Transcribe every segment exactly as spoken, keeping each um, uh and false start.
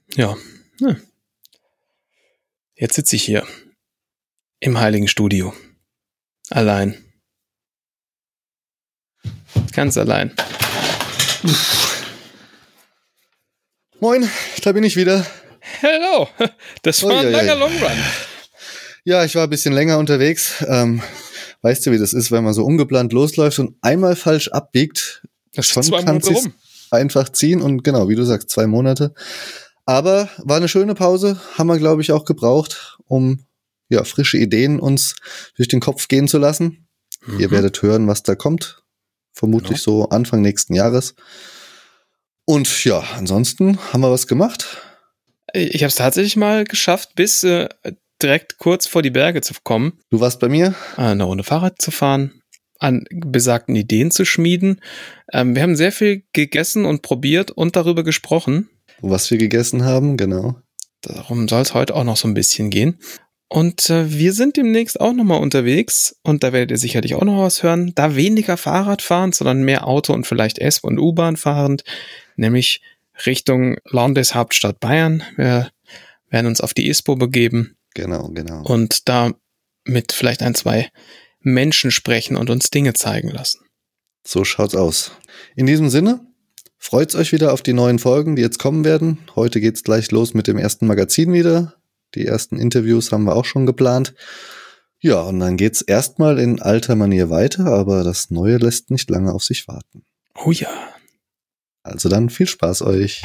Ja. ja. Jetzt sitze ich hier im heiligen Studio. Allein. Ganz allein. Moin, da bin ich wieder. Hello. Das war Oh, ein ja, langer ja. Long Run. Ja, ich war ein bisschen länger unterwegs. Ähm, weißt du, wie das ist, wenn man so ungeplant losläuft und einmal falsch abbiegt? Das Schon ist zwei kann Monate sich's rum. einfach ziehen und genau, wie du sagst, zwei Monate. Aber war eine schöne Pause, haben wir, glaube ich, auch gebraucht, um ja frische Ideen uns durch den Kopf gehen zu lassen. Mhm. Ihr werdet hören, was da kommt. Vermutlich Genau. so Anfang nächsten Jahres. Und ja, ansonsten haben wir was gemacht. Ich habe es tatsächlich mal geschafft, bis äh, direkt kurz vor die Berge zu kommen, Du warst bei mir. eine Runde Fahrrad zu fahren, an besagten Ideen zu schmieden. Ähm, wir haben sehr viel gegessen und probiert und darüber gesprochen. Was wir gegessen haben, genau. Darum soll es heute auch noch so ein bisschen gehen. Und äh, wir sind demnächst auch nochmal unterwegs und da werdet ihr sicherlich auch noch was hören. Da weniger Fahrrad fahrend, sondern mehr Auto und vielleicht S- und U-Bahn fahrend, nämlich Richtung Landeshauptstadt Bayern. Wir werden uns auf die ISPO begeben Genau, genau. und da mit vielleicht ein, zwei Menschen sprechen und uns Dinge zeigen lassen. So schaut's aus. In diesem Sinne, freut's euch wieder auf die neuen Folgen, die jetzt kommen werden. Heute geht's gleich los mit dem ersten Magazin wieder. Die ersten Interviews haben wir auch schon geplant. Ja, und dann geht's erstmal in alter Manier weiter, aber das Neue lässt nicht lange auf sich warten. Oh ja. Also dann viel Spaß euch.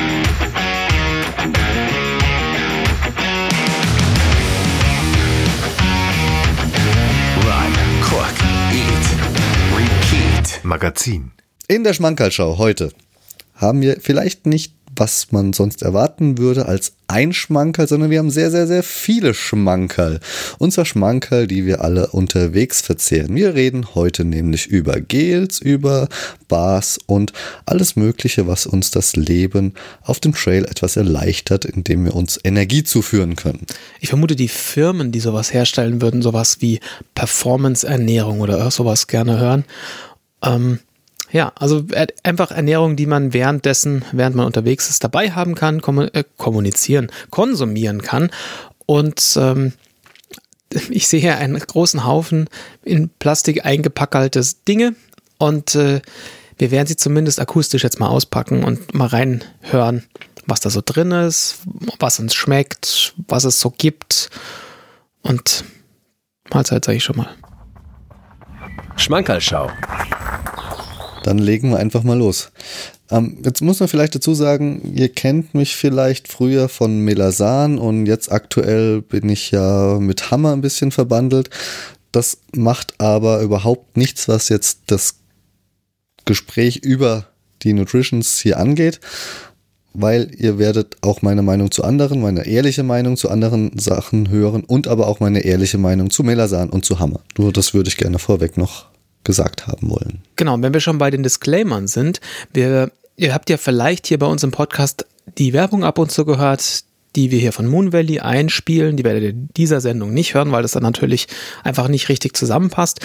Run, cook, eat, repeat. Magazin. In der Schmankerlschau heute haben wir vielleicht nicht, was man sonst erwarten würde, als ein Schmankerl, sondern wir haben sehr, sehr, sehr viele Schmankerl. Unser Schmankerl, die wir alle unterwegs verzehren. Wir reden heute nämlich über Gels, über Bars und alles Mögliche, was uns das Leben auf dem Trail etwas erleichtert, indem wir uns Energie zuführen können. Ich vermute, die Firmen, die sowas herstellen, würden sowas wie Performance-Ernährung oder sowas gerne hören. Ähm, ja, also einfach Ernährung, die man währenddessen, während man unterwegs ist, dabei haben kann, kommu- äh, kommunizieren, konsumieren kann. Und ähm, ich sehe hier einen großen Haufen in Plastik eingepackelte Dinge und äh, wir werden sie zumindest akustisch jetzt mal auspacken und mal reinhören, was da so drin ist, was uns schmeckt, was es so gibt. Und Mahlzeit sage ich schon mal. Schmankerlschau. Dann legen wir einfach mal los. Ähm, jetzt muss man vielleicht dazu sagen, ihr kennt mich vielleicht früher von Melasan und jetzt aktuell bin ich ja mit Hammer ein bisschen verbandelt. Das macht aber überhaupt nichts, was jetzt das Gespräch über die Nutritions hier angeht, weil ihr werdet auch meine Meinung zu anderen, meine ehrliche Meinung zu anderen Sachen hören und aber auch meine ehrliche Meinung zu Melasan und zu Hammer. Nur das würde ich gerne vorweg noch gesagt haben wollen. Genau, wenn wir schon bei den Disclaimern sind, wir, ihr habt ja vielleicht hier bei uns im Podcast die Werbung ab und zu gehört, die wir hier von Moon Valley einspielen. Die werdet ihr in dieser Sendung nicht hören, weil das dann natürlich einfach nicht richtig zusammenpasst.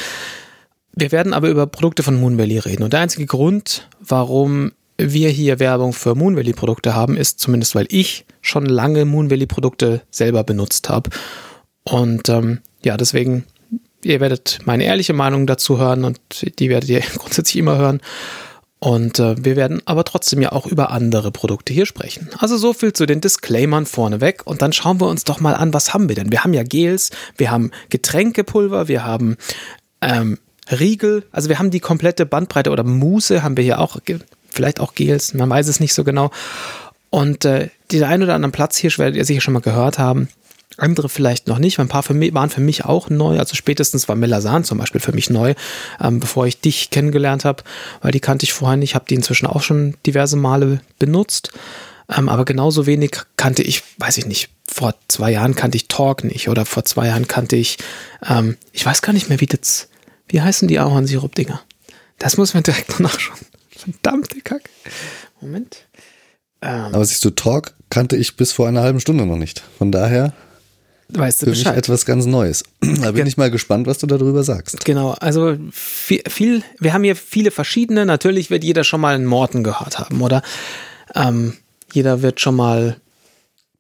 Wir werden aber über Produkte von Moon Valley reden. Und der einzige Grund, warum wir hier Werbung für Moon Valley Produkte haben, ist zumindest, weil ich schon lange Moon Valley Produkte selber benutzt habe. Und ähm, ja, deswegen... Ihr werdet meine ehrliche Meinung dazu hören und die werdet ihr grundsätzlich immer hören. Und äh, wir werden aber trotzdem ja auch über andere Produkte hier sprechen. Also so viel zu den Disclaimern vorneweg. Und dann schauen wir uns doch mal an, was haben wir denn? Wir haben ja Gels, wir haben Getränkepulver, wir haben ähm, Riegel. Also wir haben die komplette Bandbreite oder Mousse haben wir hier auch, vielleicht auch Gels, man weiß es nicht so genau. Und äh, den einen oder anderen Platzhirsch werdet ihr sicher schon mal gehört haben. Andere vielleicht noch nicht, ein paar für mich, waren für mich auch neu, also spätestens war Melasan zum Beispiel für mich neu, ähm, bevor ich dich kennengelernt habe, weil die kannte ich vorher nicht, habe die inzwischen auch schon diverse Male benutzt, ähm, aber genauso wenig kannte ich, weiß ich nicht, vor zwei Jahren kannte ich Talk nicht oder vor zwei Jahren kannte ich, ähm, ich weiß gar nicht mehr, wie das, wie heißen die Ahornsirup-Dinger? Das muss man direkt noch nachschauen. Verdammte Kacke. Moment. Ähm, Aber siehst du, Talk kannte ich bis vor einer halben Stunde noch nicht. Von daher... Weißt du Für mich Bescheid. etwas ganz Neues. Da bin ich mal gespannt, was du darüber sagst. Genau, also viel, viel, wir haben hier viele verschiedene. Natürlich wird jeder schon mal einen Morten gehört haben, oder? Ähm, jeder wird schon mal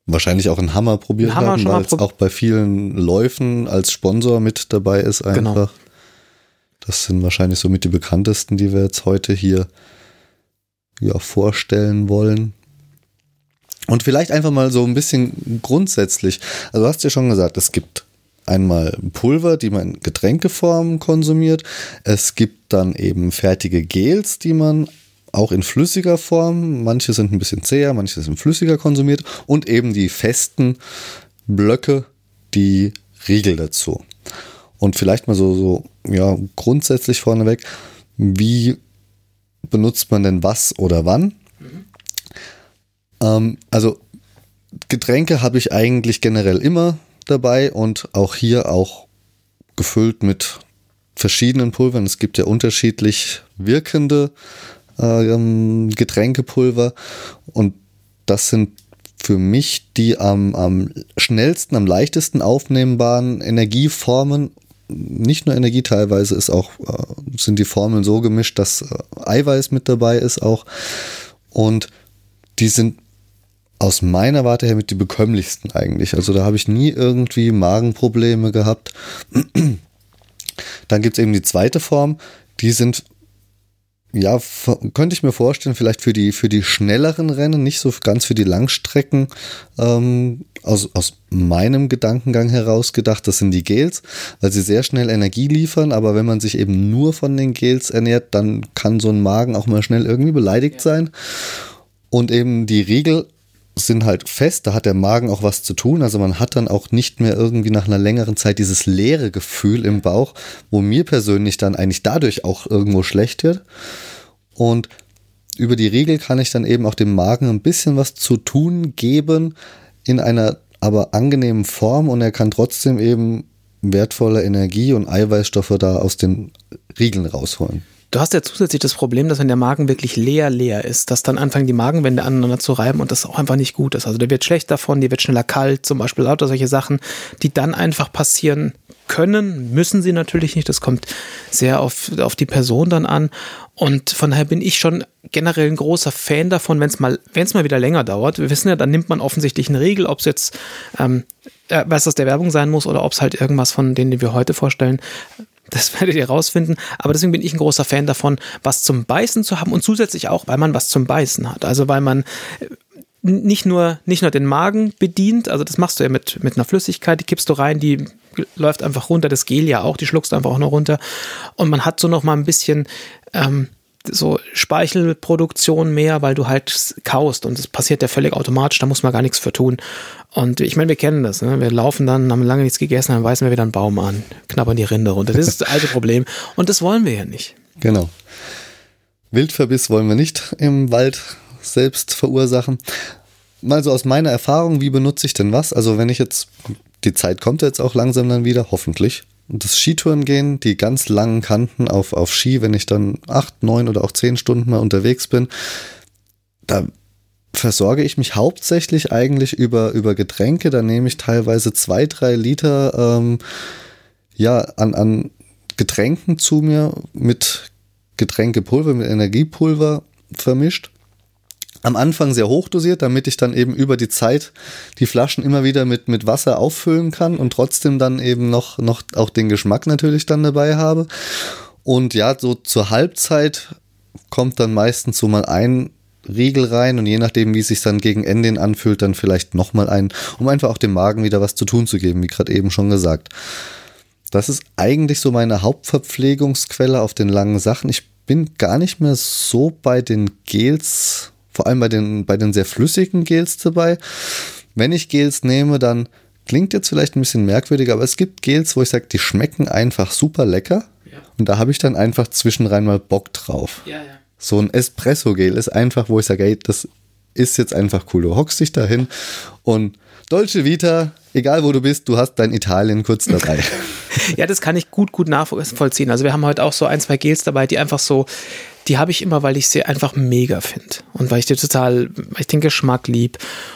wahrscheinlich auch einen Hammer probiert Hammer haben, weil es prob- auch bei vielen Läufen als Sponsor mit dabei ist einfach. Genau. Das sind wahrscheinlich somit die bekanntesten, die wir jetzt heute hier ja, vorstellen wollen. Und vielleicht einfach mal so ein bisschen grundsätzlich. Also du hast ja schon gesagt, es gibt einmal Pulver, die man in Getränkeform konsumiert. Es gibt dann eben fertige Gels, die man auch in flüssiger Form, manche sind ein bisschen zäher, manche sind flüssiger konsumiert und eben die festen Blöcke, die Riegel dazu. Und vielleicht mal so, so ja, grundsätzlich vorneweg, wie benutzt man denn was oder wann? Mhm. Ähm, also Getränke habe ich eigentlich generell immer dabei und auch hier auch gefüllt mit verschiedenen Pulvern. Es gibt ja unterschiedlich wirkende äh, Getränkepulver und das sind für mich die am, am schnellsten, am leichtesten aufnehmbaren Energieformen. Nicht nur Energie, teilweise ist auch, äh, sind die Formeln so gemischt, dass äh, Eiweiß mit dabei ist auch. Und die sind aus meiner Warte her mit die bekömmlichsten eigentlich. Also da habe ich nie irgendwie Magenprobleme gehabt. Dann gibt es eben die zweite Form. Die sind, ja, f- könnte ich mir vorstellen, vielleicht für die, für die schnelleren Rennen, nicht so ganz für die Langstrecken, ähm, aus, aus meinem Gedankengang heraus gedacht, das sind die Gels, weil sie sehr schnell Energie liefern, aber wenn man sich eben nur von den Gels ernährt, dann kann so ein Magen auch mal schnell irgendwie beleidigt ja. sein. Und eben die Riegel sind halt fest, da hat der Magen auch was zu tun, also man hat dann auch nicht mehr irgendwie nach einer längeren Zeit dieses leere Gefühl im Bauch, wo mir persönlich dann eigentlich dadurch auch irgendwo schlecht wird. Und über die Riegel kann ich dann eben auch dem Magen ein bisschen was zu tun geben, in einer aber angenehmen Form, und er kann trotzdem eben wertvolle Energie und Eiweißstoffe da aus den Riegeln rausholen. Du hast ja zusätzlich das Problem, dass wenn der Magen wirklich leer, leer ist, dass dann anfangen die Magenwände aneinander zu reiben und das auch einfach nicht gut ist. Also der wird schlecht davon, die wird schneller kalt, zum Beispiel lauter solche Sachen, die dann einfach passieren können, müssen sie natürlich nicht. Das kommt sehr auf, auf die Person dann an. Und von daher bin ich schon generell ein großer Fan davon, wenn es mal, wenn es mal wieder länger dauert. Wir wissen ja, dann nimmt man offensichtlich eine Regel, ob es jetzt ähm, was das der Werbung sein muss oder ob es halt irgendwas von denen, die wir heute vorstellen. Das werdet ihr rausfinden. Aber deswegen bin ich ein großer Fan davon, was zum Beißen zu haben und zusätzlich auch, weil man was zum Beißen hat. Also weil man nicht nur, nicht nur den Magen bedient, also das machst du ja mit, mit einer Flüssigkeit, die kippst du rein, die läuft einfach runter, das Gel ja auch, die schluckst du einfach auch noch runter. Und man hat so noch mal ein bisschen ähm, so Speichelproduktion mehr, weil du halt kaust und das passiert ja völlig automatisch, da muss man gar nichts für tun. Und ich meine, wir kennen das, ne? Wir laufen dann, haben lange nichts gegessen, dann beißen wir wieder einen Baum an, knabbern die Rinde runter. Das ist das alte Problem und das wollen wir ja nicht. Genau. Wildverbiss wollen wir nicht im Wald selbst verursachen. Mal so aus meiner Erfahrung, wie benutze ich denn was? Also wenn ich jetzt, die Zeit kommt jetzt auch langsam dann wieder, hoffentlich, und das Skitouren gehen, die ganz langen Kanten auf, auf Ski, wenn ich dann acht, neun oder auch zehn Stunden mal unterwegs bin, da versorge ich mich hauptsächlich eigentlich über, über Getränke. Da nehme ich teilweise zwei, drei Liter ähm, ja, an, an Getränken zu mir mit Getränkepulver, mit Energiepulver vermischt. Am Anfang sehr hoch dosiert, damit ich dann eben über die Zeit die Flaschen immer wieder mit, mit Wasser auffüllen kann und trotzdem dann eben noch, noch auch den Geschmack natürlich dann dabei habe. Und ja, so zur Halbzeit kommt dann meistens so mal ein Riegel rein und je nachdem, wie es sich dann gegen Ende hin anfühlt, dann vielleicht nochmal ein, um einfach auch dem Magen wieder was zu tun zu geben, wie gerade eben schon gesagt. Das ist eigentlich so meine Hauptverpflegungsquelle auf den langen Sachen. Ich bin gar nicht mehr so bei den Gels, vor allem bei den, bei den sehr flüssigen Gels dabei. Wenn ich Gels nehme, dann klingt jetzt vielleicht ein bisschen merkwürdig, aber es gibt Gels, wo ich sage, die schmecken einfach super lecker. Ja. Und da habe ich dann einfach zwischenrein mal Bock drauf. Ja, ja. So ein Espresso-Gel ist einfach, wo ich sage, ey, das ist jetzt einfach cool. Du hockst dich dahin und Dolce Vita, egal wo du bist, du hast dein Italien kurz dabei. Ja, das kann ich gut, gut nachvollziehen. Also wir haben heute auch so ein, zwei Gels dabei, die einfach so, die habe ich immer, weil ich sie einfach mega finde. Und weil ich die total, weil ich den Geschmack lieb.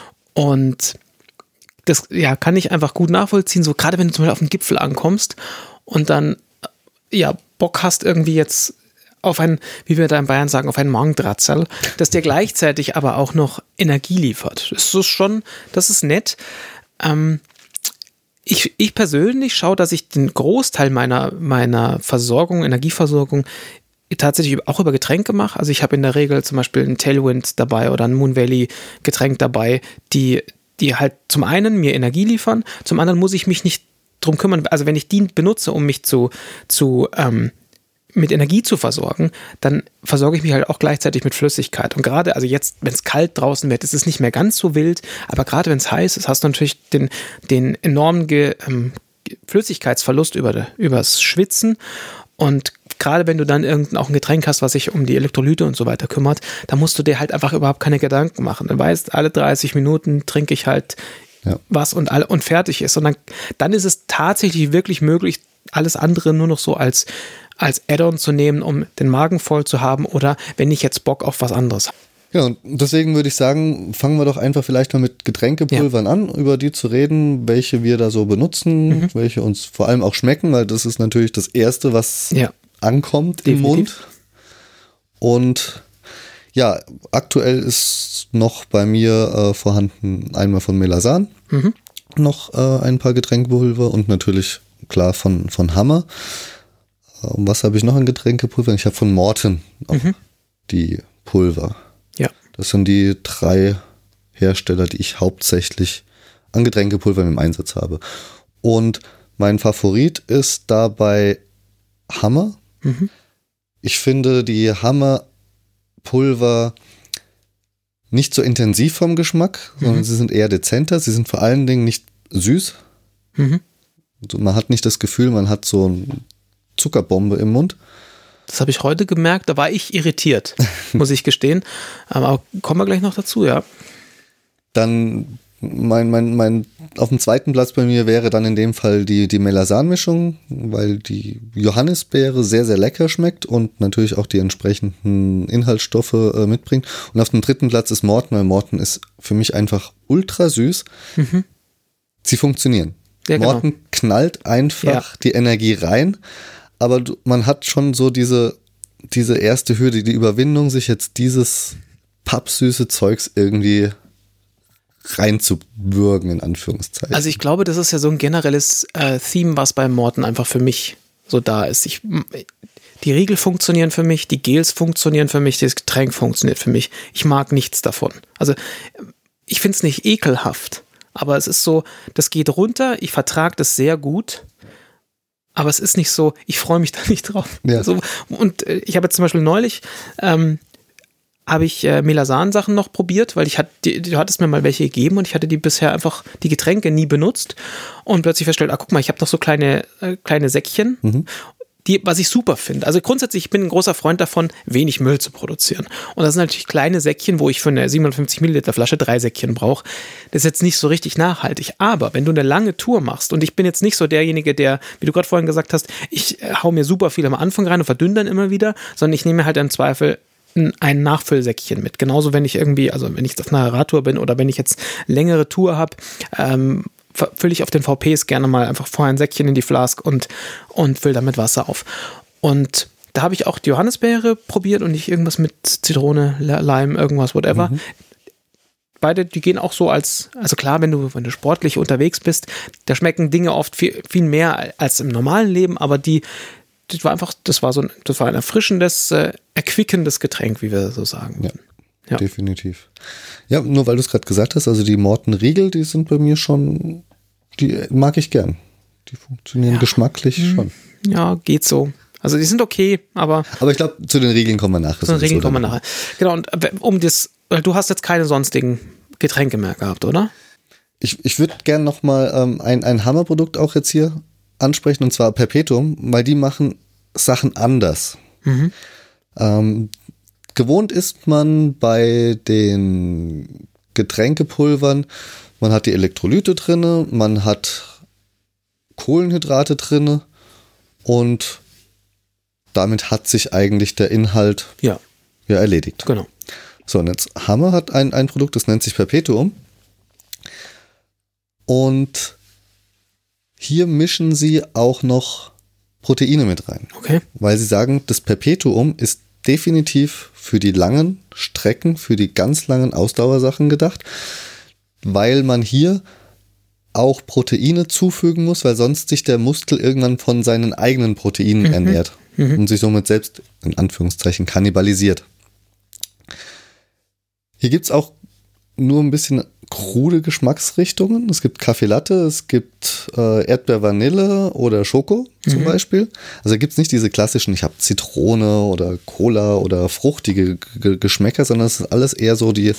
Und das, ja, kann ich einfach gut nachvollziehen. So gerade wenn du zum Beispiel auf den Gipfel ankommst und dann, ja, Bock hast irgendwie jetzt auf ein, wie wir da in Bayern sagen, auf ein Mangdratzerl, das dir gleichzeitig aber auch noch Energie liefert. Das ist schon, das ist nett. Ähm, ich, ich persönlich schaue, dass ich den Großteil meiner, meiner Versorgung, Energieversorgung tatsächlich auch über Getränke mache. Also ich habe in der Regel zum Beispiel ein Tailwind dabei oder ein Moon Valley Getränk dabei, die, die halt zum einen mir Energie liefern, zum anderen muss ich mich nicht drum kümmern. Also wenn ich die benutze, um mich zu, zu ähm, mit Energie zu versorgen, dann versorge ich mich halt auch gleichzeitig mit Flüssigkeit. Und gerade, also jetzt, wenn es kalt draußen wird, ist es nicht mehr ganz so wild, aber gerade wenn es heiß ist, hast du natürlich den, den enormen Ge, ähm, Flüssigkeitsverlust über übers Schwitzen. Und gerade wenn du dann irgendein auch ein Getränk hast, was sich um die Elektrolyte und so weiter kümmert, dann musst du dir halt einfach überhaupt keine Gedanken machen. Du weißt, alle dreißig Minuten trinke ich halt ja. was und, alle, und fertig ist. Und dann, dann ist es tatsächlich wirklich möglich, alles andere nur noch so als als Add-on zu nehmen, um den Magen voll zu haben oder wenn ich jetzt Bock auf was anderes habe. Ja, und deswegen würde ich sagen, fangen wir doch einfach vielleicht mal mit Getränkepulvern ja. an, über die zu reden, welche wir da so benutzen, mhm. welche uns vor allem auch schmecken, weil das ist natürlich das Erste, was ja. ankommt Definitiv. Im Mund. Und ja, aktuell ist noch bei mir äh, vorhanden einmal von Melasan, mhm. noch äh, ein paar Getränkepulver und natürlich klar von, von Hammer. Und was habe ich noch an Getränkepulver? Ich habe von Morten auch mhm. die Pulver. Ja. Das sind die drei Hersteller, die ich hauptsächlich an Getränkepulvern im Einsatz habe. Und mein Favorit ist dabei Hammer. Mhm. Ich finde die Hammer-Pulver nicht so intensiv vom Geschmack, mhm. sondern sie sind eher dezenter. Sie sind vor allen Dingen nicht süß. Mhm. Also man hat nicht das Gefühl, man hat so ein Zuckerbombe im Mund. Das habe ich heute gemerkt, da war ich irritiert, muss ich gestehen. Aber kommen wir gleich noch dazu, ja. Dann mein, mein, mein, auf dem zweiten Platz bei mir wäre dann in dem Fall die, die Melasan-Mischung, weil die Johannisbeere sehr, sehr lecker schmeckt und natürlich auch die entsprechenden Inhaltsstoffe äh, mitbringt. Und auf dem dritten Platz ist Morten, weil Morten ist für mich einfach ultra süß. Mhm. Sie funktionieren. Ja, genau. Morten knallt einfach ja. die Energie rein. Aber man hat schon so diese, diese erste Hürde, die Überwindung, sich jetzt dieses pappsüße Zeugs irgendwie reinzubürgen, in Anführungszeichen. Also ich glaube, das ist ja so ein generelles äh, Theme, was bei Morten einfach für mich so da ist. Ich, die Riegel funktionieren für mich, die Gels funktionieren für mich, das Getränk funktioniert für mich. Ich mag nichts davon. Also ich finde es nicht ekelhaft, aber es ist so, das geht runter, ich vertrage das sehr gut. Aber es ist nicht so, ich freue mich da nicht drauf. Ja. So, und äh, ich habe jetzt zum Beispiel neulich, ähm, habe ich äh, Melasan-Sachen noch probiert, weil ich hatte, die, du hattest mir mal welche gegeben und ich hatte die bisher einfach, die Getränke nie benutzt und plötzlich festgestellt, ah guck mal, ich habe doch so kleine, äh, kleine Säckchen, mhm. die, was ich super finde. Also grundsätzlich, ich bin ein großer Freund davon, wenig Müll zu produzieren. Und das sind natürlich kleine Säckchen, wo ich für eine siebenhundertfünfzig Milliliter Flasche drei Säckchen brauche. Das ist jetzt nicht so richtig nachhaltig. Aber wenn du eine lange Tour machst, und ich bin jetzt nicht so derjenige, der, wie du gerade vorhin gesagt hast, ich hau mir super viel am Anfang rein und verdünne dann immer wieder, sondern ich nehme halt im Zweifel ein Nachfüllsäckchen mit. Genauso, wenn ich irgendwie, also wenn ich auf einer Radtour bin oder wenn ich jetzt längere Tour habe, ähm, fülle ich auf den V Ps gerne mal einfach vorher ein Säckchen in die Flask und, und fülle damit Wasser auf. Und da habe ich auch die Johannisbeere probiert und nicht irgendwas mit Zitrone, Lime, irgendwas, whatever. Mhm. Beide, die gehen auch so als, also klar, wenn du, wenn du sportlich unterwegs bist, da schmecken Dinge oft viel, viel mehr als im normalen Leben, aber die, das war einfach, das war so ein, das war ein erfrischendes, äh, erquickendes Getränk, wie wir so sagen. Ja. Ja. Definitiv. Ja, nur weil du es gerade gesagt hast, also die Morten Riegel, die sind bei mir schon, die mag ich gern. Die funktionieren ja. geschmacklich hm. schon. Ja, geht so. Also die sind okay, aber... Aber ich glaube, zu den Riegeln kommen wir nachher. Zu den Riegeln kommen wir nachher. Genau, und um das, du hast jetzt keine sonstigen Getränke mehr gehabt, oder? Ich, ich würde gern noch mal ähm, ein, ein Hammerprodukt auch jetzt hier ansprechen, und zwar Perpetuum, weil die machen Sachen anders. Mhm. Ähm, Gewohnt ist man bei den Getränkepulvern, man hat die Elektrolyte drinne, man hat Kohlenhydrate drinne und damit hat sich eigentlich der Inhalt ja, ja erledigt. Genau. So, und jetzt Hammer hat ein, ein Produkt, das nennt sich Perpetuum. Und hier mischen sie auch noch Proteine mit rein. Okay. Weil sie sagen, das Perpetuum ist definitiv für die langen Strecken, für die ganz langen Ausdauersachen gedacht, weil man hier auch Proteine zufügen muss, weil sonst sich der Muskel irgendwann von seinen eigenen Proteinen mhm. ernährt mhm. und sich somit selbst in Anführungszeichen kannibalisiert. Hier gibt es auch nur ein bisschen krude Geschmacksrichtungen. Es gibt Kaffee Latte, es gibt äh, Erdbeer-Vanille oder Schoko zum mhm. Beispiel. Also gibt es nicht diese klassischen, ich habe Zitrone oder Cola oder fruchtige G- Geschmäcker, sondern es ist alles eher so die,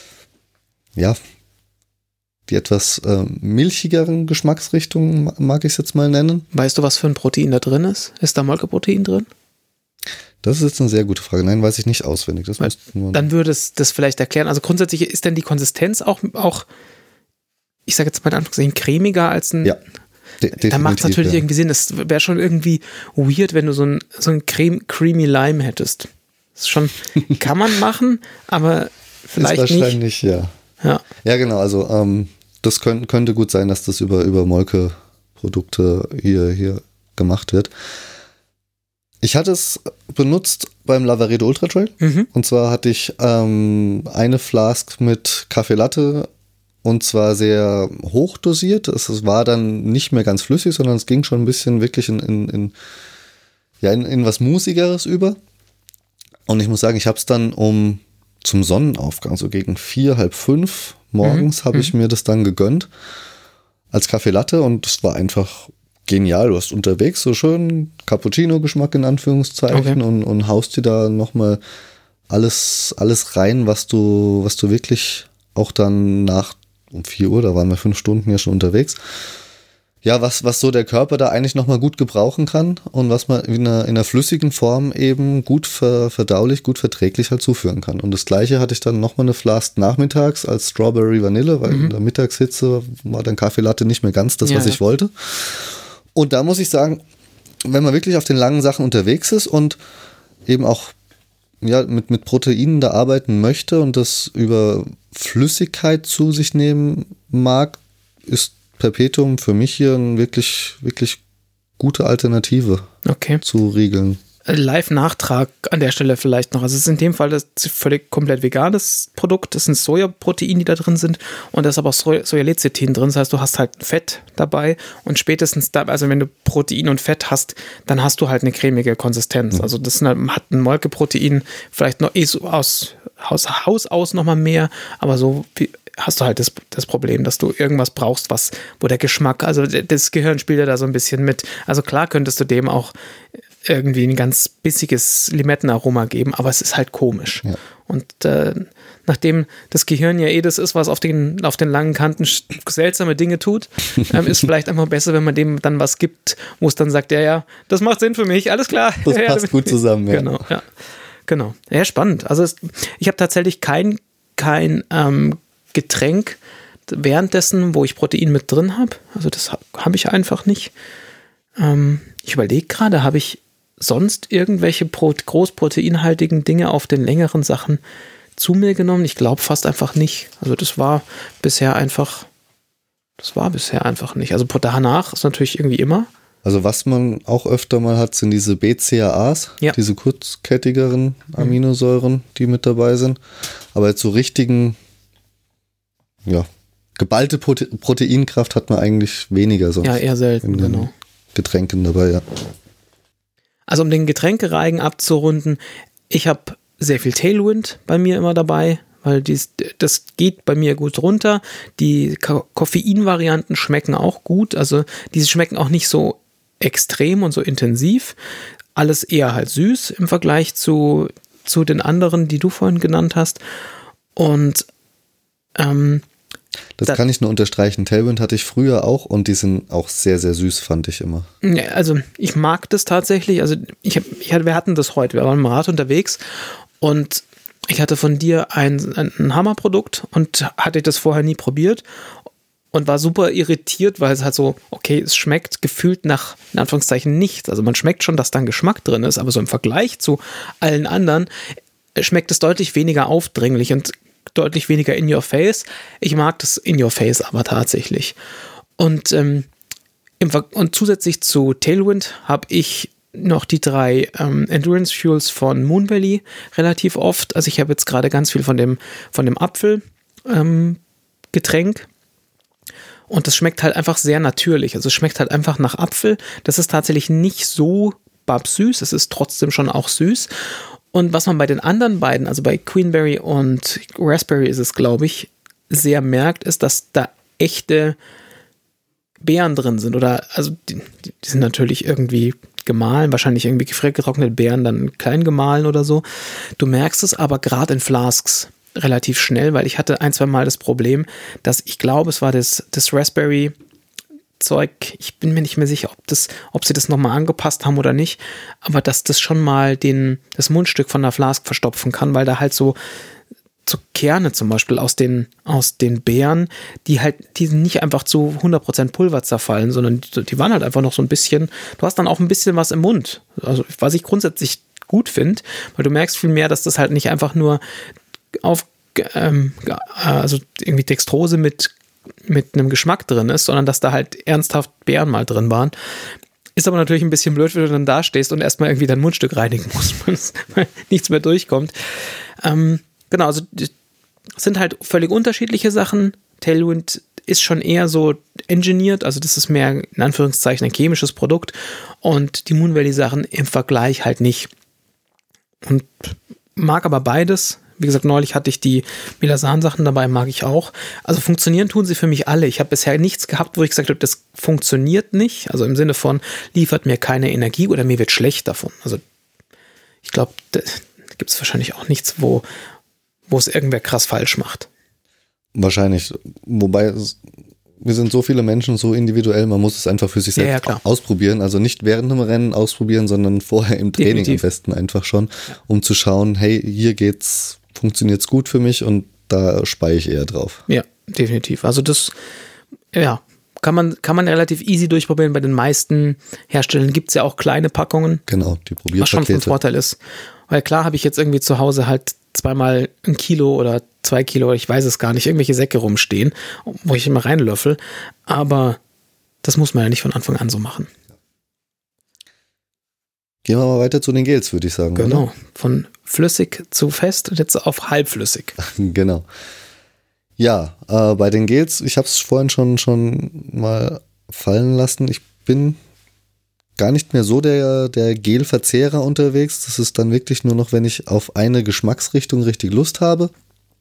ja, die etwas äh, milchigeren Geschmacksrichtungen, mag ich es jetzt mal nennen. Weißt du, was für ein Protein da drin ist? Ist da Molkeprotein drin? Das ist jetzt eine sehr gute Frage. Nein, weiß ich nicht auswendig. Das nur Dann würde es das vielleicht erklären. Also grundsätzlich ist denn die Konsistenz auch, auch ich sage jetzt mal in Anführungszeichen, cremiger als ein... Ja, de- da macht es natürlich ja. irgendwie Sinn. Das wäre schon irgendwie weird, wenn du so ein, so ein Creme, Creamy Lime hättest. Das ist schon, kann man machen, aber vielleicht ist wahrscheinlich nicht. Ja. Ja. Ja, genau. Also ähm, das könnt, könnte gut sein, dass das über, über Molke-Produkte hier, hier gemacht wird. Ich hatte es benutzt beim Lavaredo Ultra Trail. Mhm. Und zwar hatte ich ähm, eine Flask mit Kaffee Latte und zwar sehr hoch dosiert. Es war dann nicht mehr ganz flüssig, sondern es ging schon ein bisschen wirklich in, in, in, ja, in, in was Musigeres über. Und ich muss sagen, ich habe es dann um zum Sonnenaufgang, so gegen vier, halb fünf morgens, mhm. habe ich mir das dann gegönnt als Kaffee Latte und es war einfach genial. Du hast unterwegs so schön Cappuccino-Geschmack in Anführungszeichen okay. und, und haust dir da nochmal alles, alles rein, was du, was du wirklich auch dann nach um vier Uhr, da waren wir fünf Stunden ja schon unterwegs, ja, was, was so der Körper da eigentlich nochmal gut gebrauchen kann und was man in einer, in einer flüssigen Form eben gut ver, verdaulich, gut verträglich halt zuführen kann. Und das Gleiche hatte ich dann nochmal eine Flask nachmittags als Strawberry Vanille, weil mhm. in der Mittagshitze war dann Kaffee Latte nicht mehr ganz das, ja, was ich ja. wollte. Und da muss ich sagen, wenn man wirklich auf den langen Sachen unterwegs ist und eben auch ja, mit, mit Proteinen da arbeiten möchte und das über Flüssigkeit zu sich nehmen mag, ist Perpetuum für mich hier eine wirklich, wirklich gute Alternative okay. zu Riegeln. Live-Nachtrag an der Stelle vielleicht noch. Also es ist in dem Fall das völlig komplett veganes Produkt. Das sind Sojaproteine, die da drin sind und da ist aber auch Soja- Sojalecithin drin. Das heißt, du hast halt Fett dabei und spätestens da, also wenn du Protein und Fett hast, dann hast du halt eine cremige Konsistenz. Mhm. Also das hat ein Molkeprotein vielleicht noch eh so aus Haus, Haus aus nochmal mehr, aber so wie hast du halt das, das Problem, dass du irgendwas brauchst, was, wo der Geschmack, also das Gehirn spielt ja da so ein bisschen mit. Also klar könntest du dem auch irgendwie ein ganz bissiges Limettenaroma geben, aber es ist halt komisch. Ja. Und äh, nachdem das Gehirn ja eh das ist, was auf den, auf den langen Kanten seltsame Dinge tut, ähm, ist vielleicht einfach besser, wenn man dem dann was gibt, wo es dann sagt, ja, ja, das macht Sinn für mich, alles klar. Das ja, passt gut zusammen, ja. Genau, ja. Genau. Ja, spannend. Also es, ich habe tatsächlich kein, kein ähm, Getränk währenddessen, wo ich Protein mit drin habe. Also das habe hab ich einfach nicht. Ähm, ich überlege gerade, habe ich sonst irgendwelche Pro- großproteinhaltigen Dinge auf den längeren Sachen zu mir genommen? Ich glaube fast einfach nicht. Also das war bisher einfach, das war bisher einfach nicht. Also danach ist natürlich irgendwie immer. Also was man auch öfter mal hat, sind diese B C A As, ja. diese kurzkettigeren Aminosäuren, die mit dabei sind. Aber jetzt so richtigen, ja, geballte Prote- Proteinkraft hat man eigentlich weniger sonst. Ja, eher selten, genau. Getränken dabei, ja. Also um den Getränkereigen abzurunden, ich habe sehr viel Tailwind bei mir immer dabei, weil dies, das geht bei mir gut runter. Die Ko- Koffein-Varianten schmecken auch gut, also die schmecken auch nicht so extrem und so intensiv. Alles eher halt süß im Vergleich zu, zu den anderen, die du vorhin genannt hast. Und ähm, Das da, kann ich nur unterstreichen. Tailwind hatte ich früher auch und die sind auch sehr, sehr süß, fand ich immer. Ja, also ich mag das tatsächlich. Also ich hab, ich hatte, wir hatten das heute, wir waren im Rad unterwegs und ich hatte von dir ein, ein Hammerprodukt und hatte das vorher nie probiert und war super irritiert, weil es halt so, okay, es schmeckt gefühlt nach, in Anführungszeichen, nichts. Also man schmeckt schon, dass da ein Geschmack drin ist, aber so im Vergleich zu allen anderen schmeckt es deutlich weniger aufdringlich und deutlich weniger in your face. Ich mag das in your face aber tatsächlich. Und ähm, Im Ver- und zusätzlich zu Tailwind habe ich noch die drei ähm, Endurance Fuels von Moon Valley relativ oft. Also ich habe jetzt gerade ganz viel von dem, von dem Apfel ähm, Getränk. Und das schmeckt halt einfach sehr natürlich. Also es schmeckt halt einfach nach Apfel. Das ist tatsächlich nicht so babsüß. Es ist trotzdem schon auch süß. Und was man bei den anderen beiden, also bei Queenberry und Raspberry ist es, glaube ich, sehr merkt, ist, dass da echte Beeren drin sind. Oder, also die, die sind natürlich irgendwie gemahlen, wahrscheinlich irgendwie gefriergetrocknete Beeren, dann klein gemahlen oder so. Du merkst es aber gerade in Flasks relativ schnell, weil ich hatte ein, zwei Mal das Problem, dass ich glaube, es war das, das Raspberry Zeug, ich bin mir nicht mehr sicher, ob, das, ob sie das nochmal angepasst haben oder nicht, aber dass das schon mal den, das Mundstück von der Flask verstopfen kann, weil da halt so, so Kerne zum Beispiel aus den, aus den Beeren, die halt, die sind nicht einfach zu hundert Prozent Pulver zerfallen, sondern die, die waren halt einfach noch so ein bisschen, du hast dann auch ein bisschen was im Mund, also was ich grundsätzlich gut finde, weil du merkst viel mehr, dass das halt nicht einfach nur auf, ähm, also irgendwie Dextrose mit mit einem Geschmack drin ist, sondern dass da halt ernsthaft Beeren mal drin waren. Ist aber natürlich ein bisschen blöd, wenn du dann da stehst und erstmal irgendwie dein Mundstück reinigen musst, weil nichts mehr durchkommt. Ähm, genau, also das sind halt völlig unterschiedliche Sachen. Tailwind ist schon eher so engineert, also das ist mehr in Anführungszeichen ein chemisches Produkt und die Moon Valley Sachen im Vergleich halt nicht. Und mag aber beides. Wie gesagt, neulich hatte ich die Melasan-Sachen dabei, mag ich auch. Also funktionieren tun sie für mich alle. Ich habe bisher nichts gehabt, wo ich gesagt habe, das funktioniert nicht. Also im Sinne von, liefert mir keine Energie oder mir wird schlecht davon. Also ich glaube, da gibt es wahrscheinlich auch nichts, wo, wo es irgendwer krass falsch macht. Wahrscheinlich. Wobei, wir sind so viele Menschen, so individuell, man muss es einfach für sich selbst ja, ja, ausprobieren. Also nicht während dem Rennen ausprobieren, sondern vorher im Training Definitiv. Am besten einfach schon, um zu schauen, hey, hier geht's, funktioniert es gut für mich und da speie ich eher drauf. Ja, definitiv. Also das, ja, kann man, kann man relativ easy durchprobieren. Bei den meisten Herstellern gibt es ja auch kleine Packungen. Genau, die Probierpakete. Was schon von Vorteil ist. Weil klar habe ich jetzt irgendwie zu Hause halt zweimal ein Kilo oder zwei Kilo, ich weiß es gar nicht, irgendwelche Säcke rumstehen, wo ich immer reinlöffel. Aber das muss man ja nicht von Anfang an so machen. Gehen wir mal weiter zu den Gels, würde ich sagen. Genau, oder? Von flüssig zu fest und jetzt auf halbflüssig. Genau. Ja, äh, bei den Gels, ich habe es vorhin schon, schon mal fallen lassen, ich bin gar nicht mehr so der, der Gelverzehrer unterwegs. Das ist dann wirklich nur noch, wenn ich auf eine Geschmacksrichtung richtig Lust habe.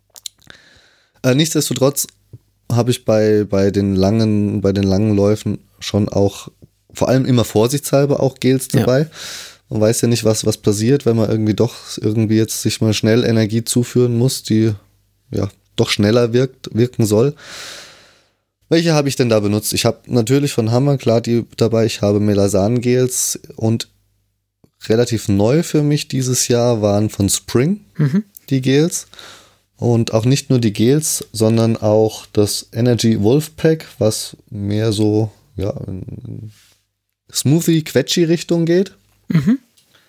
Äh, nichtsdestotrotz habe ich bei, bei den langen, bei den langen Läufen schon auch, vor allem immer vorsichtshalber auch Gels dabei. Ja. Man weiß ja nicht, was, was passiert, wenn man irgendwie doch irgendwie jetzt sich mal schnell Energie zuführen muss, die ja doch schneller wirkt, wirken soll. Welche habe ich denn da benutzt? Ich habe natürlich von Hammer, klar, die dabei. Ich habe Melasan-Gels und relativ neu für mich dieses Jahr waren von Spring mhm. die Gels. Und auch nicht nur die Gels, sondern auch das Energy Wolf Pack, was mehr so ja, in Smoothie-Quetschi-Richtung geht. Mhm.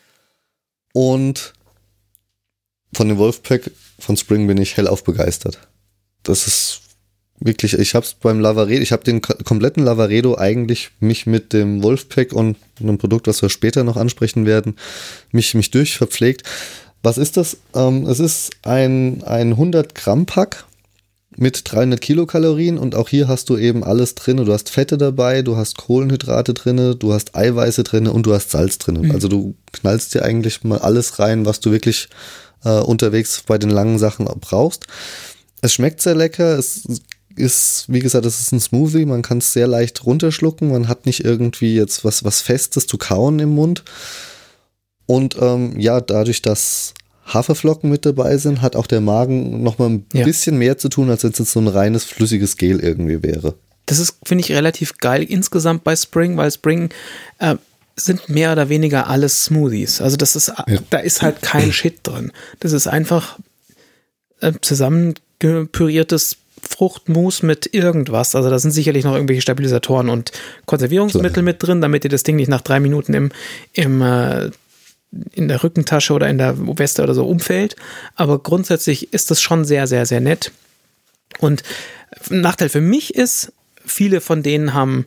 Und von dem Wolfpack von Spring bin ich hellauf begeistert. Das ist wirklich, ich habe es beim Lavaredo, ich habe den kompletten Lavaredo eigentlich mich mit dem Wolfpack und einem Produkt, was wir später noch ansprechen werden, mich, mich durchverpflegt. Was ist das? Ähm, es ist ein, ein hundert Gramm Pack mit dreihundert Kilokalorien und auch hier hast du eben alles drin. Du hast Fette dabei, du hast Kohlenhydrate drin, du hast Eiweiße drin und du hast Salz drin. Mhm. Also du knallst dir eigentlich mal alles rein, was du wirklich äh, unterwegs bei den langen Sachen brauchst. Es schmeckt sehr lecker, es ist, wie gesagt, es ist ein Smoothie, man kann es sehr leicht runterschlucken, man hat nicht irgendwie jetzt was, was Festes zu kauen im Mund. Und ähm, ja, dadurch, dass Haferflocken mit dabei sind, hat auch der Magen noch mal ein ja. bisschen mehr zu tun, als wenn es jetzt so ein reines flüssiges Gel irgendwie wäre. Das ist, finde ich, relativ geil insgesamt bei Spring, weil Spring äh, sind mehr oder weniger alles Smoothies. Also das ist, ja. da ist halt kein Shit drin. Das ist einfach äh, zusammengepüriertes Fruchtmus mit irgendwas. Also da sind sicherlich noch irgendwelche Stabilisatoren und Konservierungsmittel Klar. mit drin, damit dir das Ding nicht nach drei Minuten im, im äh, in der Rückentasche oder in der Weste oder so umfällt. Aber grundsätzlich ist das schon sehr, sehr, sehr nett. Und ein Nachteil für mich ist, viele von denen haben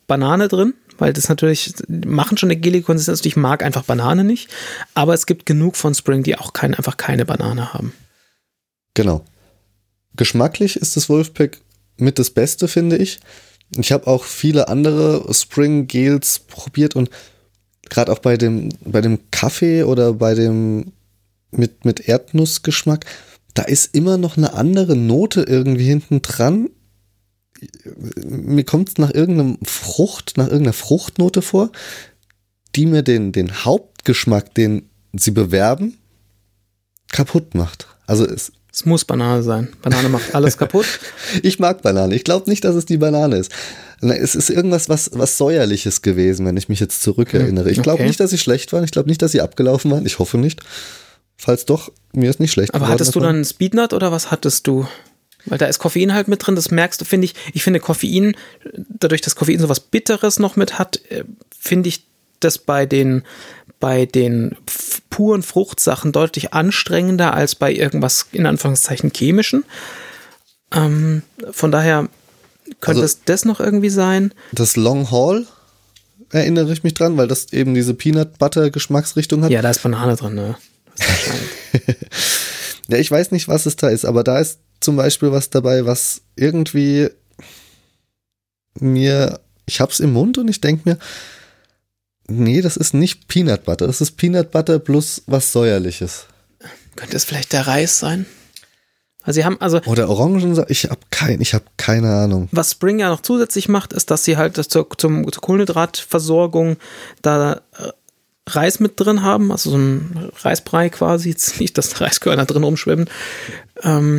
Banane drin, weil das natürlich, machen schon eine gelige Konsistenz. Ich mag einfach Banane nicht, aber es gibt genug von Spring, die auch kein, einfach keine Banane haben. Genau. Geschmacklich ist das Wolfpack mit das Beste, finde ich. Ich habe auch viele andere Spring-Gels probiert und gerade auch bei dem, bei dem Kaffee oder bei dem mit, mit Erdnussgeschmack, da ist immer noch eine andere Note irgendwie hinten dran. Mir kommt es nach irgendeinem Frucht, nach irgendeiner Fruchtnote vor, die mir den, den Hauptgeschmack, den sie bewerben, kaputt macht. Also es Es muss Banane sein. Banane macht alles kaputt. Ich mag Banane. Ich glaube nicht, dass es die Banane ist. Es ist irgendwas was, was Säuerliches gewesen, wenn ich mich jetzt zurückerinnere. Ich glaube Okay. nicht, dass sie schlecht waren. Ich glaube nicht, dass sie abgelaufen waren. Ich hoffe nicht. Falls doch, mir ist nicht schlecht Aber geworden hattest du davon. dann Speednut oder was hattest du? Weil da ist Koffein halt mit drin, das merkst du, finde ich. Ich finde Koffein, dadurch, dass Koffein sowas Bitteres noch mit hat, äh, finde ich das bei den, bei den f- puren Fruchtsachen deutlich anstrengender als bei irgendwas, in Anführungszeichen, chemischen. Ähm, von daher könnte Also- es das noch irgendwie sein. Das Long Haul erinnere ich mich dran, weil das eben diese Peanut Butter Geschmacksrichtung hat. Ja, da ist Banane drin, ne? Das ist wahrscheinlich. Ja, ich weiß nicht, was es da ist, aber da ist zum Beispiel was dabei, was irgendwie mir, ich hab's im Mund und ich denke mir, nee, das ist nicht Peanut Butter, das ist Peanut Butter plus was Säuerliches. Könnte es vielleicht der Reis sein? Also sie haben, also Oder Orangensaft, ich hab kein, ich hab keine Ahnung. was Spring ja noch zusätzlich macht, ist, dass sie halt das zur, zum, zur Kohlenhydratversorgung da äh, Reis mit drin haben, also so ein Reisbrei quasi, jetzt nicht, dass Reiskörner drin rumschwimmen. Ähm,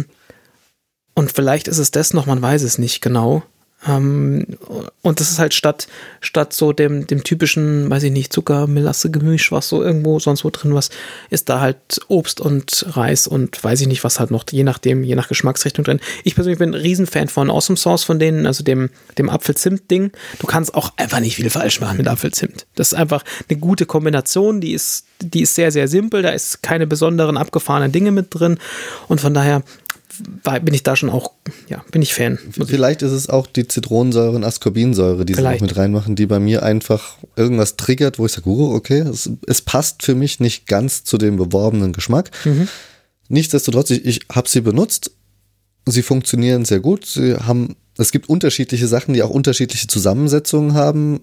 und vielleicht ist es das noch, man weiß es nicht genau. Ähm, und das ist halt statt, statt so dem, dem typischen, weiß ich nicht, Zucker, Melasse, Gemisch, was so irgendwo sonst wo drin was, ist da halt Obst und Reis und weiß ich nicht, was halt noch, je nachdem, je nach Geschmacksrichtung drin. Ich persönlich bin ein Riesenfan von Awesome Sauce von denen, also dem, dem Apfel-Zimt-Ding. Du kannst auch einfach nicht viel falsch machen mit Apfel-Zimt. Das ist einfach eine gute Kombination, die ist, die ist sehr, sehr simpel, da ist keine besonderen abgefahrenen Dinge mit drin und von daher war, bin ich da schon auch, ja, bin ich Fan. Vielleicht ist es auch die Zitronensäure und Ascorbinsäure, die sie Vielleicht. noch mit reinmachen, die bei mir einfach irgendwas triggert, wo ich sage, oh, okay, es, es passt für mich nicht ganz zu dem beworbenen Geschmack. Mhm. Nichtsdestotrotz, ich, ich habe sie benutzt, sie funktionieren sehr gut, sie haben, es gibt unterschiedliche Sachen, die auch unterschiedliche Zusammensetzungen haben,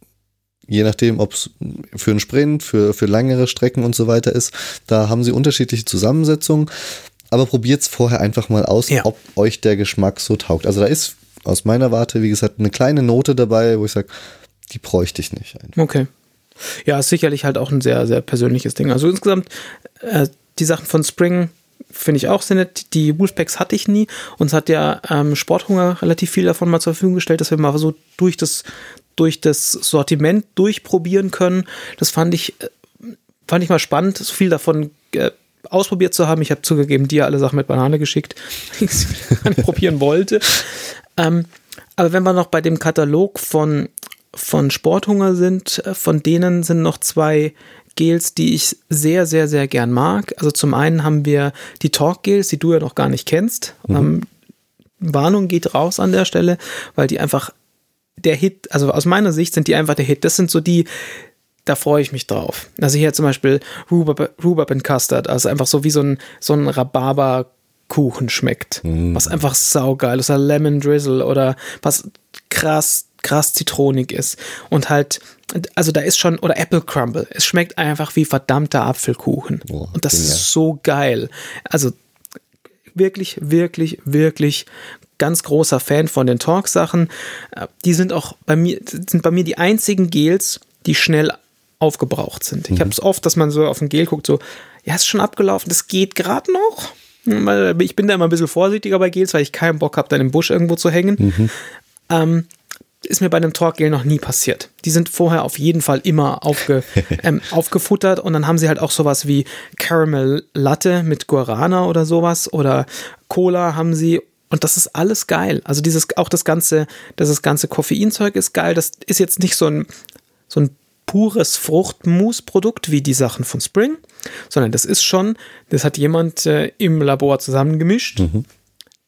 je nachdem, ob es für einen Sprint, für, für längere Strecken und so weiter ist, da haben sie unterschiedliche Zusammensetzungen. Aber probiert es vorher einfach mal aus, Ja. ob euch der Geschmack so taugt. Also da ist aus meiner Warte, wie gesagt, eine kleine Note dabei, wo ich sage, die bräuchte ich nicht. Einfach. Okay. Ja, ist sicherlich halt auch ein sehr, sehr persönliches Ding. Also insgesamt, äh, die Sachen von Spring finde ich auch sehr nett. Die Wolfpacks hatte ich nie. Uns hat ja ähm, Sporthunger relativ viel davon mal zur Verfügung gestellt, dass wir mal so durch das, durch das Sortiment durchprobieren können. Das fand ich, äh, fand ich mal spannend, so viel davon äh, ausprobiert zu haben. Ich habe zugegeben, dir alle Sachen mit Banane geschickt, die ich probieren wollte. Ähm, aber wenn wir noch bei dem Katalog von, von Sporthunger sind, von denen sind noch zwei Gels, die ich sehr, sehr, sehr gern mag. Also zum einen haben wir die Talk-Gels, die du ja noch gar nicht kennst. Mhm. Ähm, Warnung geht raus an der Stelle, weil die einfach der Hit, also aus meiner Sicht sind die einfach der Hit. Das sind so die, da freue ich mich drauf. Also hier zum Beispiel Rhubarb, Rhubarb and Custard, also einfach so wie so ein, so ein Rhabarberkuchen schmeckt, mm. was einfach saugeil ist, oder Lemon Drizzle oder was krass, krass zitronig ist und halt, also da ist schon, oder Apple Crumble, es schmeckt einfach wie verdammter Apfelkuchen oh, und das genial. Ist so geil. Also wirklich, wirklich, wirklich ganz großer Fan von den Talk-Sachen. Die sind auch bei mir, sind bei mir die einzigen Gels, die schnell aufgebraucht sind. Ich mhm. habe es oft, dass man so auf ein Gel guckt, so, ja, ist schon abgelaufen, das geht gerade noch. Ich bin da immer ein bisschen vorsichtiger bei Gels, weil ich keinen Bock habe, dann im Busch irgendwo zu hängen. Mhm. Ähm, ist mir bei einem Talk-Gel noch nie passiert. Die sind vorher auf jeden Fall immer aufge, ähm, aufgefuttert und dann haben sie halt auch sowas wie Caramel Latte mit Guarana oder sowas oder Cola haben sie und das ist alles geil. Also dieses, auch das ganze, das ganze Koffeinzeug ist geil. Das ist jetzt nicht so ein, so ein pures Fruchtmus-Produkt wie die Sachen von Spring, sondern das ist schon, das hat jemand äh, im Labor zusammengemischt. Mhm.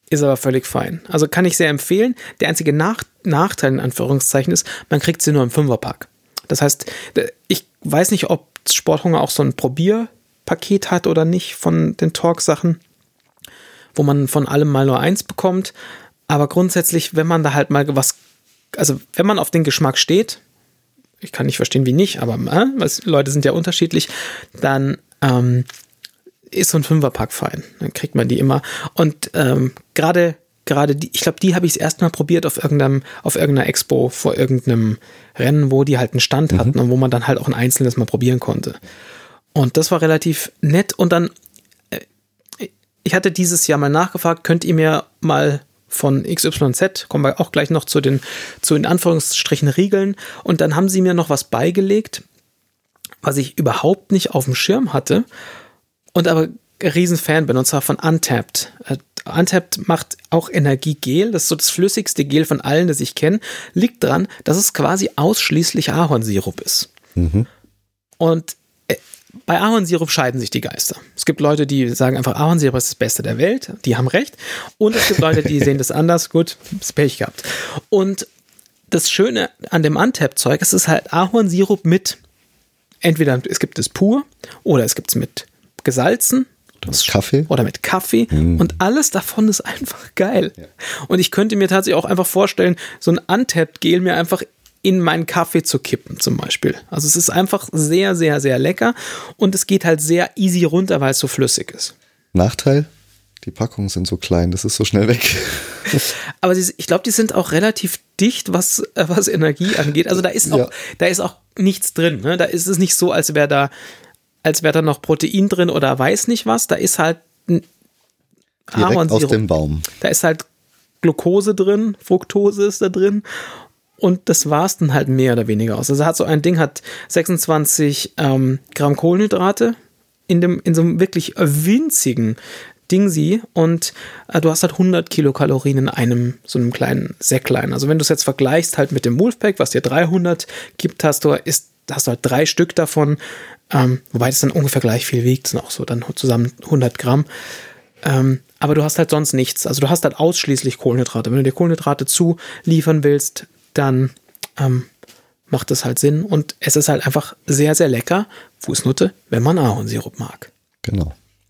ist aber völlig fein. Also kann ich sehr empfehlen. Der einzige Nach- Nachteil in Anführungszeichen ist, man kriegt sie nur im Fünferpack. Das heißt, ich weiß nicht, ob Sporthunger auch so ein Probierpaket hat oder nicht von den Torx-Sachen, wo man von allem mal nur eins bekommt. Aber grundsätzlich, wenn man da halt mal was, also wenn man auf den Geschmack steht, ich kann nicht verstehen, wie nicht, aber äh, was, Leute sind ja unterschiedlich, dann ähm, ist so ein Fünferpack fein. Dann kriegt man die immer. Und ähm, gerade gerade die, ich glaube, die habe ich das erste Mal probiert auf irgendeinem, auf irgendeiner Expo vor irgendeinem Rennen, wo die halt einen Stand hatten mhm. und wo man dann halt auch ein einzelnes mal probieren konnte. Und das war relativ nett. Und dann, äh, ich hatte dieses Jahr mal nachgefragt, könnt ihr mir mal von X Y Z, kommen wir auch gleich noch zu den, zu in Anführungsstrichen Riegeln. Und dann haben sie mir noch was beigelegt, was ich überhaupt nicht auf dem Schirm hatte und aber ein Riesenfan bin, und zwar von Untapped. Uh, Untapped macht auch Energiegel, das ist so das flüssigste Gel von allen, das ich kenne. Liegt daran, dass es quasi ausschließlich Ahornsirup ist. Mhm. Und äh, bei Ahornsirup scheiden sich die Geister. Es gibt Leute, die sagen einfach, Ahornsirup ist das Beste der Welt. Die haben recht. Und es gibt Leute, die sehen das anders. Gut, das Pech gehabt. Und das Schöne an dem Untapped-Zeug, es ist halt Ahornsirup mit, entweder es gibt es pur oder es gibt es mit gesalzen. Mit Kaffee. Oder mit Kaffee. Mm. Und alles davon ist einfach geil. Ja. Und ich könnte mir tatsächlich auch einfach vorstellen, so ein Untapped-Gel mir einfach in meinen Kaffee zu kippen zum Beispiel. Also es ist einfach sehr, sehr, sehr lecker. Und es geht halt sehr easy runter, weil es so flüssig ist. Nachteil? Die Packungen sind so klein, das ist so schnell weg. Aber die, ich glaube, die sind auch relativ dicht, was, was Energie angeht. Also da ist auch, ja. da ist auch nichts drin. Ne? Da ist es nicht so, als wäre da als wäre da noch Protein drin oder weiß nicht was. Da ist halt ein Ahornsirup aus dem Baum. Da ist halt Glucose drin, Fructose ist da drin und das war es dann halt mehr oder weniger aus. Also hat so ein Ding hat sechsundzwanzig ähm, Gramm Kohlenhydrate in dem in so einem wirklich winzigen Dingsi und äh, du hast halt hundert Kilokalorien in einem so einem kleinen Säcklein. Also wenn du es jetzt vergleichst halt mit dem Wolfpack, was dir dreihundert gibt, hast du ist hast du halt drei Stück davon, ähm, wobei das dann ungefähr gleich viel wiegt, sind auch so dann zusammen hundert Gramm. Ähm, aber du hast halt sonst nichts. Also du hast halt ausschließlich Kohlenhydrate. Wenn du dir Kohlenhydrate zuliefern willst, dann ähm, macht das halt Sinn. Und es ist halt einfach sehr, sehr lecker, Fußnote, wenn man Ahornsirup mag. Genau.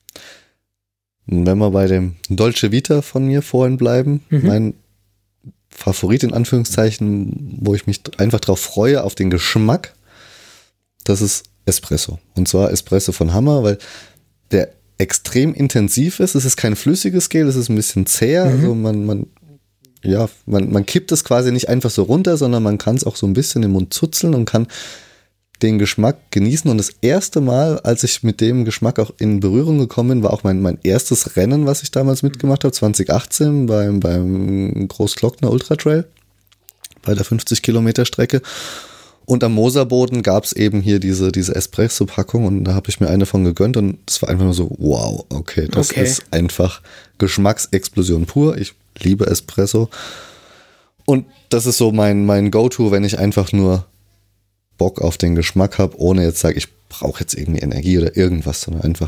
Und wenn wir bei dem Dolce Vita von mir vorhin bleiben, mhm. mein Favorit in Anführungszeichen, wo ich mich einfach drauf freue, auf den Geschmack, das ist Espresso. Und zwar Espresso von Hammer, weil der extrem intensiv ist. Es ist kein flüssiges Gel, es ist ein bisschen zäher. Mhm. Also man, man, ja, man, man kippt es quasi nicht einfach so runter, sondern man kann es auch so ein bisschen im Mund zuzeln und kann den Geschmack genießen. Und das erste Mal, als ich mit dem Geschmack auch in Berührung gekommen bin, war auch mein, mein erstes Rennen, was ich damals mitgemacht habe, zwanzig achtzehn beim, beim Großglockner Ultra Trail, bei der fünfzig Kilometer Strecke. Und am Moserboden gab es eben hier diese, diese Espresso-Packung und da habe ich mir eine von gegönnt und es war einfach nur so, wow, okay, das okay. ist einfach Geschmacksexplosion pur. Ich liebe Espresso. Und das ist so mein, mein Go-To, wenn ich einfach nur Bock auf den Geschmack habe, ohne jetzt sage, ich brauche jetzt irgendwie Energie oder irgendwas, sondern einfach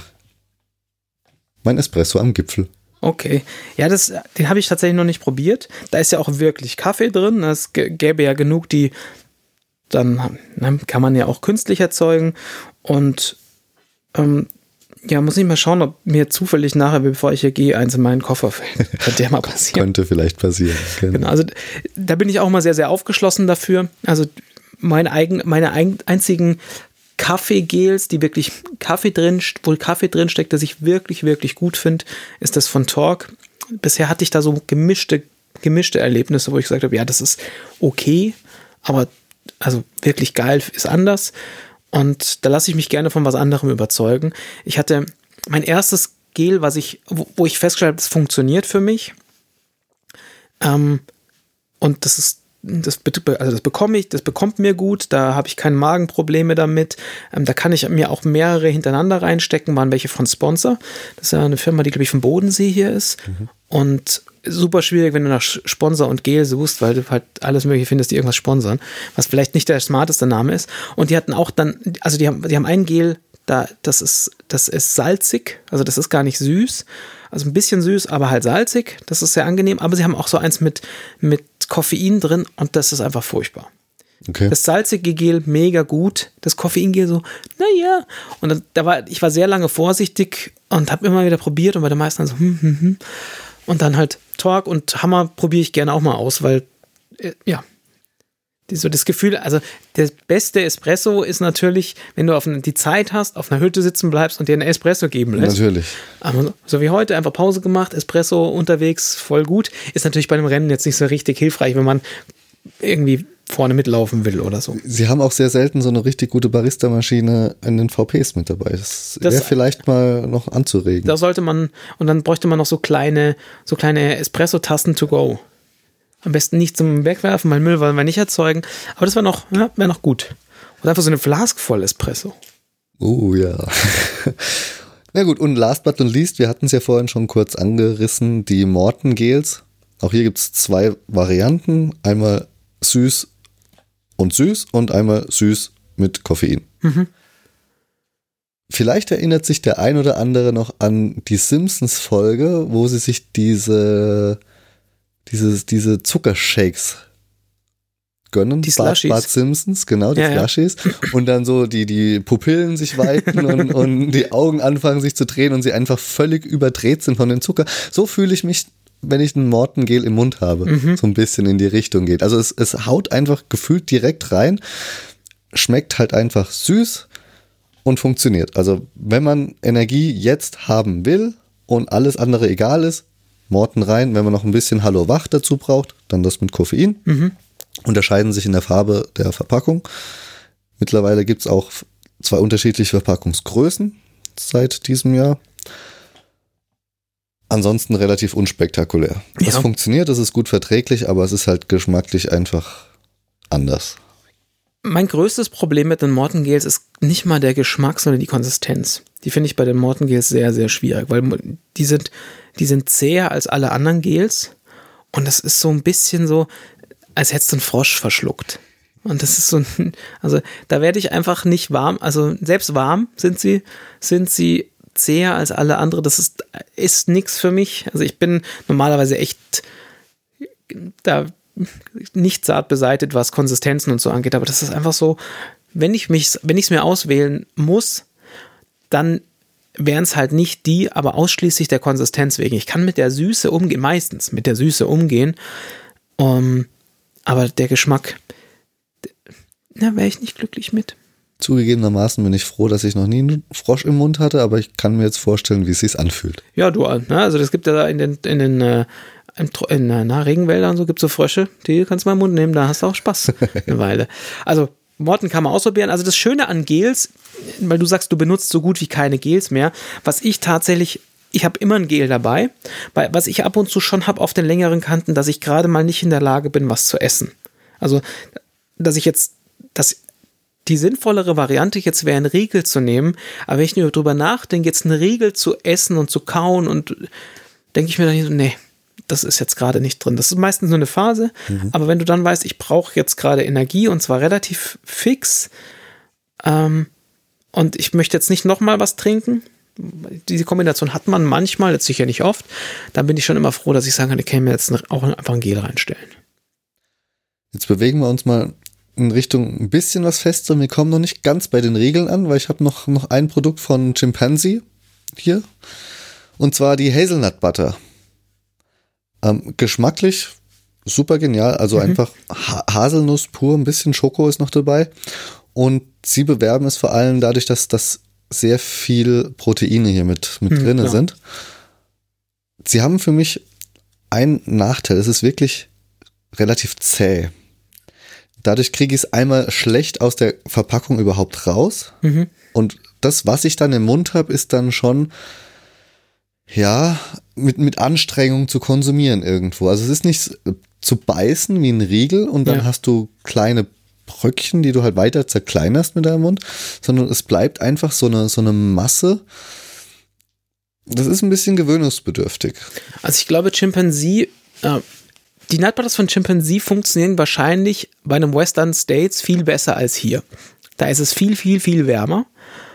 mein Espresso am Gipfel. Okay, ja, das, den habe ich tatsächlich noch nicht probiert. Da ist ja auch wirklich Kaffee drin. Es gäbe ja genug, die dann kann man ja auch künstlich erzeugen und ähm, ja, muss ich mal schauen, ob mir zufällig nachher, bevor ich hier gehe, eins in meinen Koffer fällt. Könnte ja mal passieren. Könnte vielleicht passieren. Genau. genau, also da bin ich auch mal sehr, sehr aufgeschlossen dafür. Also meine, eigen, meine einzigen Kaffeegels, die wirklich Kaffee drin, wo Kaffee drin steckt, das ich wirklich, wirklich gut finde, ist das von Torq. Bisher hatte ich da so gemischte, gemischte Erlebnisse, wo ich gesagt habe, ja, das ist okay, aber also wirklich geil ist anders und da lasse ich mich gerne von was anderem überzeugen. Ich hatte mein erstes Gel, was ich, wo, wo ich festgestellt habe, das funktioniert für mich ähm, und das ist das, also das bekomme ich, das bekommt mir gut, da habe ich keine Magenprobleme damit, ähm, da kann ich mir auch mehrere hintereinander reinstecken, waren welche von Sponsor, das ist ja eine Firma, die glaube ich vom Bodensee hier ist mhm. und super schwierig, wenn du nach Sponsor und Gel suchst, weil du halt alles mögliche findest, die irgendwas sponsern, was vielleicht nicht der smarteste Name ist. Und die hatten auch dann, also die haben, die haben ein Gel, Da, das ist, das ist salzig, also das ist gar nicht süß. Also ein bisschen süß, aber halt salzig. Das ist sehr angenehm. Aber sie haben auch so eins mit, mit Koffein drin und das ist einfach furchtbar. Okay. Das salzige Gel mega gut, das Koffeingel so, naja. Und dann, da war, ich war sehr lange vorsichtig und habe immer wieder probiert und bei den meisten dann so, hm, hm, hm. Und dann halt Torq und Hammer probiere ich gerne auch mal aus, weil, äh, ja, die, so das Gefühl, also der beste Espresso ist natürlich, wenn du auf eine, die Zeit hast, auf einer Hütte sitzen bleibst und dir einen Espresso geben lässt. Natürlich. Aber so wie heute, einfach Pause gemacht, Espresso unterwegs, voll gut. Ist natürlich bei einem Rennen jetzt nicht so richtig hilfreich, wenn man irgendwie vorne mitlaufen will oder so. Sie haben auch sehr selten so eine richtig gute Barista-Maschine in den V Ps mit dabei. Das, Das- wäre vielleicht mal noch anzuregen. Da sollte man, und dann bräuchte man noch so kleine, so kleine Espresso-Tasten to go. Am besten nicht zum Wegwerfen, weil Müll wollen wir nicht erzeugen. Aber das wäre noch, ja, wäre noch gut. Oder einfach so eine Flask voll Espresso. Oh ja. Na gut, und last but not least, wir hatten es ja vorhin schon kurz angerissen, die Morten Gels. Auch hier gibt es zwei Varianten. Einmal süß und süß und einmal süß mit Koffein. Mhm. Vielleicht erinnert sich der ein oder andere noch an die Simpsons-Folge, wo sie sich diese, diese, diese Zuckershakes gönnen. Die Bart, Slushies. Bart Simpsons, genau, die Ja, ja. Slushies. Und dann so die, die Pupillen sich weiten und, und die Augen anfangen sich zu drehen und sie einfach völlig überdreht sind von dem Zucker. So fühle ich mich, wenn ich ein Mortengel im Mund habe. Mhm. So ein bisschen in die Richtung geht. Also es, es haut einfach gefühlt direkt rein, schmeckt halt einfach süß und funktioniert. Also wenn man Energie jetzt haben will und alles andere egal ist, Morten rein. Wenn man noch ein bisschen Hallo Wach dazu braucht, dann das mit Koffein. Mhm. Unterscheiden sich in der Farbe der Verpackung. Mittlerweile gibt es auch zwei unterschiedliche Verpackungsgrößen seit diesem Jahr. Ansonsten relativ unspektakulär. Es Ja. funktioniert, es ist gut verträglich, aber es ist halt geschmacklich einfach anders. Mein größtes Problem mit den Mortengels ist nicht mal der Geschmack, sondern die Konsistenz. Die finde ich bei den Mortengels sehr, sehr schwierig, weil die sind, die sind zäher als alle anderen Gels und das ist so ein bisschen so, als hättest du einen Frosch verschluckt. Und das ist so ein, also da werde ich einfach nicht warm, also selbst warm sind sie, sind sie zäher als alle andere. Das ist, ist nichts für mich. Also ich bin normalerweise echt da nicht zart beseitigt, was Konsistenzen und so angeht, aber das ist einfach so, wenn ich mich, wenn ich es mir auswählen muss, dann wären es halt nicht die, aber ausschließlich der Konsistenz wegen. Ich kann mit der Süße umgehen, meistens mit der Süße umgehen, um, aber der Geschmack, da wäre ich nicht glücklich mit. Zugegebenermaßen bin ich froh, dass ich noch nie einen Frosch im Mund hatte, aber ich kann mir jetzt vorstellen, wie es sich anfühlt. Ja, du, ne? Also das gibt ja da in den, in den äh, in, in na, Regenwäldern und so gibt es so Frösche, die kannst du mal im Mund nehmen, da hast du auch Spaß eine Weile. Also Morten kann man ausprobieren. Also das Schöne an Gels, weil du sagst, du benutzt so gut wie keine Gels mehr, was ich tatsächlich, ich habe immer ein Gel dabei, weil was ich ab und zu schon habe auf den längeren Kanten, dass ich gerade mal nicht in der Lage bin, was zu essen. Also, dass ich jetzt, dass die sinnvollere Variante jetzt wäre, einen Riegel zu nehmen, aber wenn ich nur drüber nachdenke, jetzt einen Riegel zu essen und zu kauen und denke ich mir dann so, nee, das ist jetzt gerade nicht drin. Das ist meistens nur eine Phase, mhm. aber wenn du dann weißt, ich brauche jetzt gerade Energie und zwar relativ fix ähm, und ich möchte jetzt nicht nochmal was trinken, diese Kombination hat man manchmal, jetzt sicher nicht oft, dann bin ich schon immer froh, dass ich sagen kann, ich kann mir jetzt auch einfach ein Gel reinstellen. Jetzt bewegen wir uns mal in Richtung ein bisschen was fester. Wir kommen noch nicht ganz bei den Regeln an, weil ich habe noch, noch ein Produkt von Chimpanzee hier. Und zwar die Hazelnut Butter. Ähm, geschmacklich super genial. Also mhm. einfach ha- Haselnuss pur, ein bisschen Schoko ist noch dabei. Und sie bewerben es vor allem dadurch, dass das sehr viel Proteine hier mit, mit mhm, drin klar. sind. Sie haben für mich einen Nachteil. Es ist wirklich relativ zäh. Dadurch kriege ich es einmal schlecht aus der Verpackung überhaupt raus. Mhm. Und das, was ich dann im Mund habe, ist dann schon, ja, mit, mit Anstrengung zu konsumieren irgendwo. Also es ist nicht zu beißen wie ein Riegel und dann ja. hast du kleine Bröckchen, die du halt weiter zerkleinerst mit deinem Mund, sondern es bleibt einfach so eine, so eine Masse. Das ist ein bisschen gewöhnungsbedürftig. Also ich glaube, Chimpanzee, äh, die Nut Butters von Chimpanzee funktionieren wahrscheinlich bei einem Western States viel besser als hier. Da ist es viel, viel, viel wärmer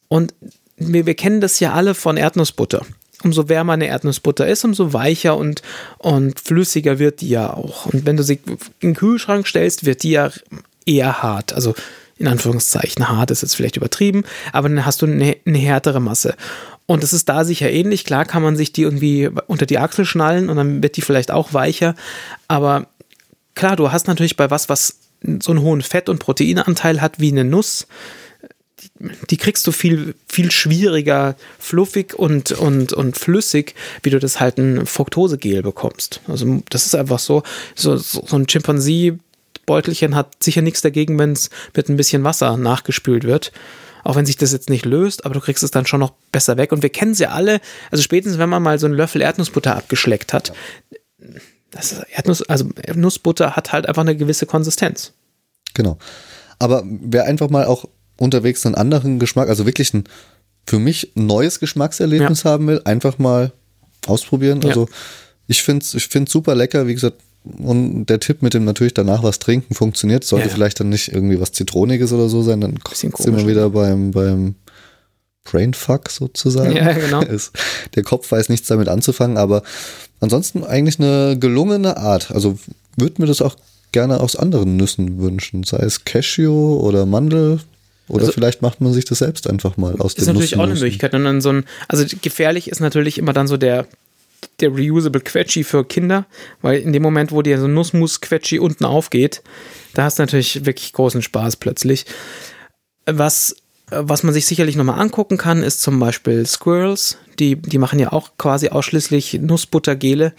Und wir, wir kennen das ja alle von Erdnussbutter. Umso wärmer eine Erdnussbutter ist, umso weicher und, und flüssiger wird die ja auch. Und wenn du sie in den Kühlschrank stellst, wird die ja eher hart. Also in Anführungszeichen hart ist jetzt vielleicht übertrieben, aber dann hast du eine, eine härtere Masse. Und es ist da sicher ähnlich. Klar kann man sich die irgendwie unter die Achsel schnallen und dann wird die vielleicht auch weicher. Aber klar, du hast natürlich bei was, was so einen hohen Fett- und Proteinanteil hat wie eine Nuss, die kriegst du viel, viel schwieriger fluffig und, und, und flüssig, wie du das halt ein Fructosegel bekommst. Also das ist einfach so, so, so ein Chimpanzee-Beutelchen hat sicher nichts dagegen, wenn es mit ein bisschen Wasser nachgespült wird. Auch wenn sich das jetzt nicht löst, aber du kriegst es dann schon noch besser weg. Und wir kennen sie alle, also spätestens, wenn man mal so einen Löffel Erdnussbutter abgeschleckt hat, das ist Erdnuss, also Nussbutter hat halt einfach eine gewisse Konsistenz. Genau. Aber wer einfach mal auch unterwegs einen anderen Geschmack, also wirklich ein für mich neues Geschmackserlebnis ja. haben will, einfach mal ausprobieren. Ja. Also ich finde es ich find's super lecker, wie gesagt, und der Tipp mit dem natürlich danach was trinken funktioniert, sollte ja, ja. vielleicht dann nicht irgendwie was Zitroniges oder so sein, dann sind wir wieder beim, beim Brainfuck sozusagen. Ja, genau. Der Kopf weiß nichts damit anzufangen, aber ansonsten eigentlich eine gelungene Art. Also würde mir das auch gerne aus anderen Nüssen wünschen, sei es Cashew oder Mandel. Oder also, vielleicht macht man sich das selbst einfach mal aus dem Nussen. Ist natürlich auch eine Möglichkeit. Und dann so ein, also gefährlich ist natürlich immer dann so der, der Reusable Quetschi für Kinder, weil in dem Moment, wo dir so ein Nussmus-Quetschi unten aufgeht, da hast du natürlich wirklich großen Spaß plötzlich. Was, was man sich sicherlich nochmal angucken kann, ist zum Beispiel Squirrels. Die, die machen ja auch quasi ausschließlich Nussbuttergele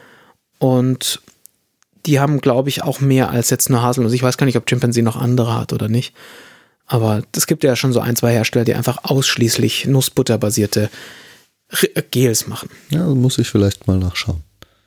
und die haben, glaube ich, auch mehr als jetzt nur Haselnuss. Ich weiß gar nicht, ob Chimpanzee noch andere hat oder nicht. Aber es gibt ja schon so ein, zwei Hersteller, die einfach ausschließlich nussbutterbasierte Gels machen. Ja, muss ich vielleicht mal nachschauen.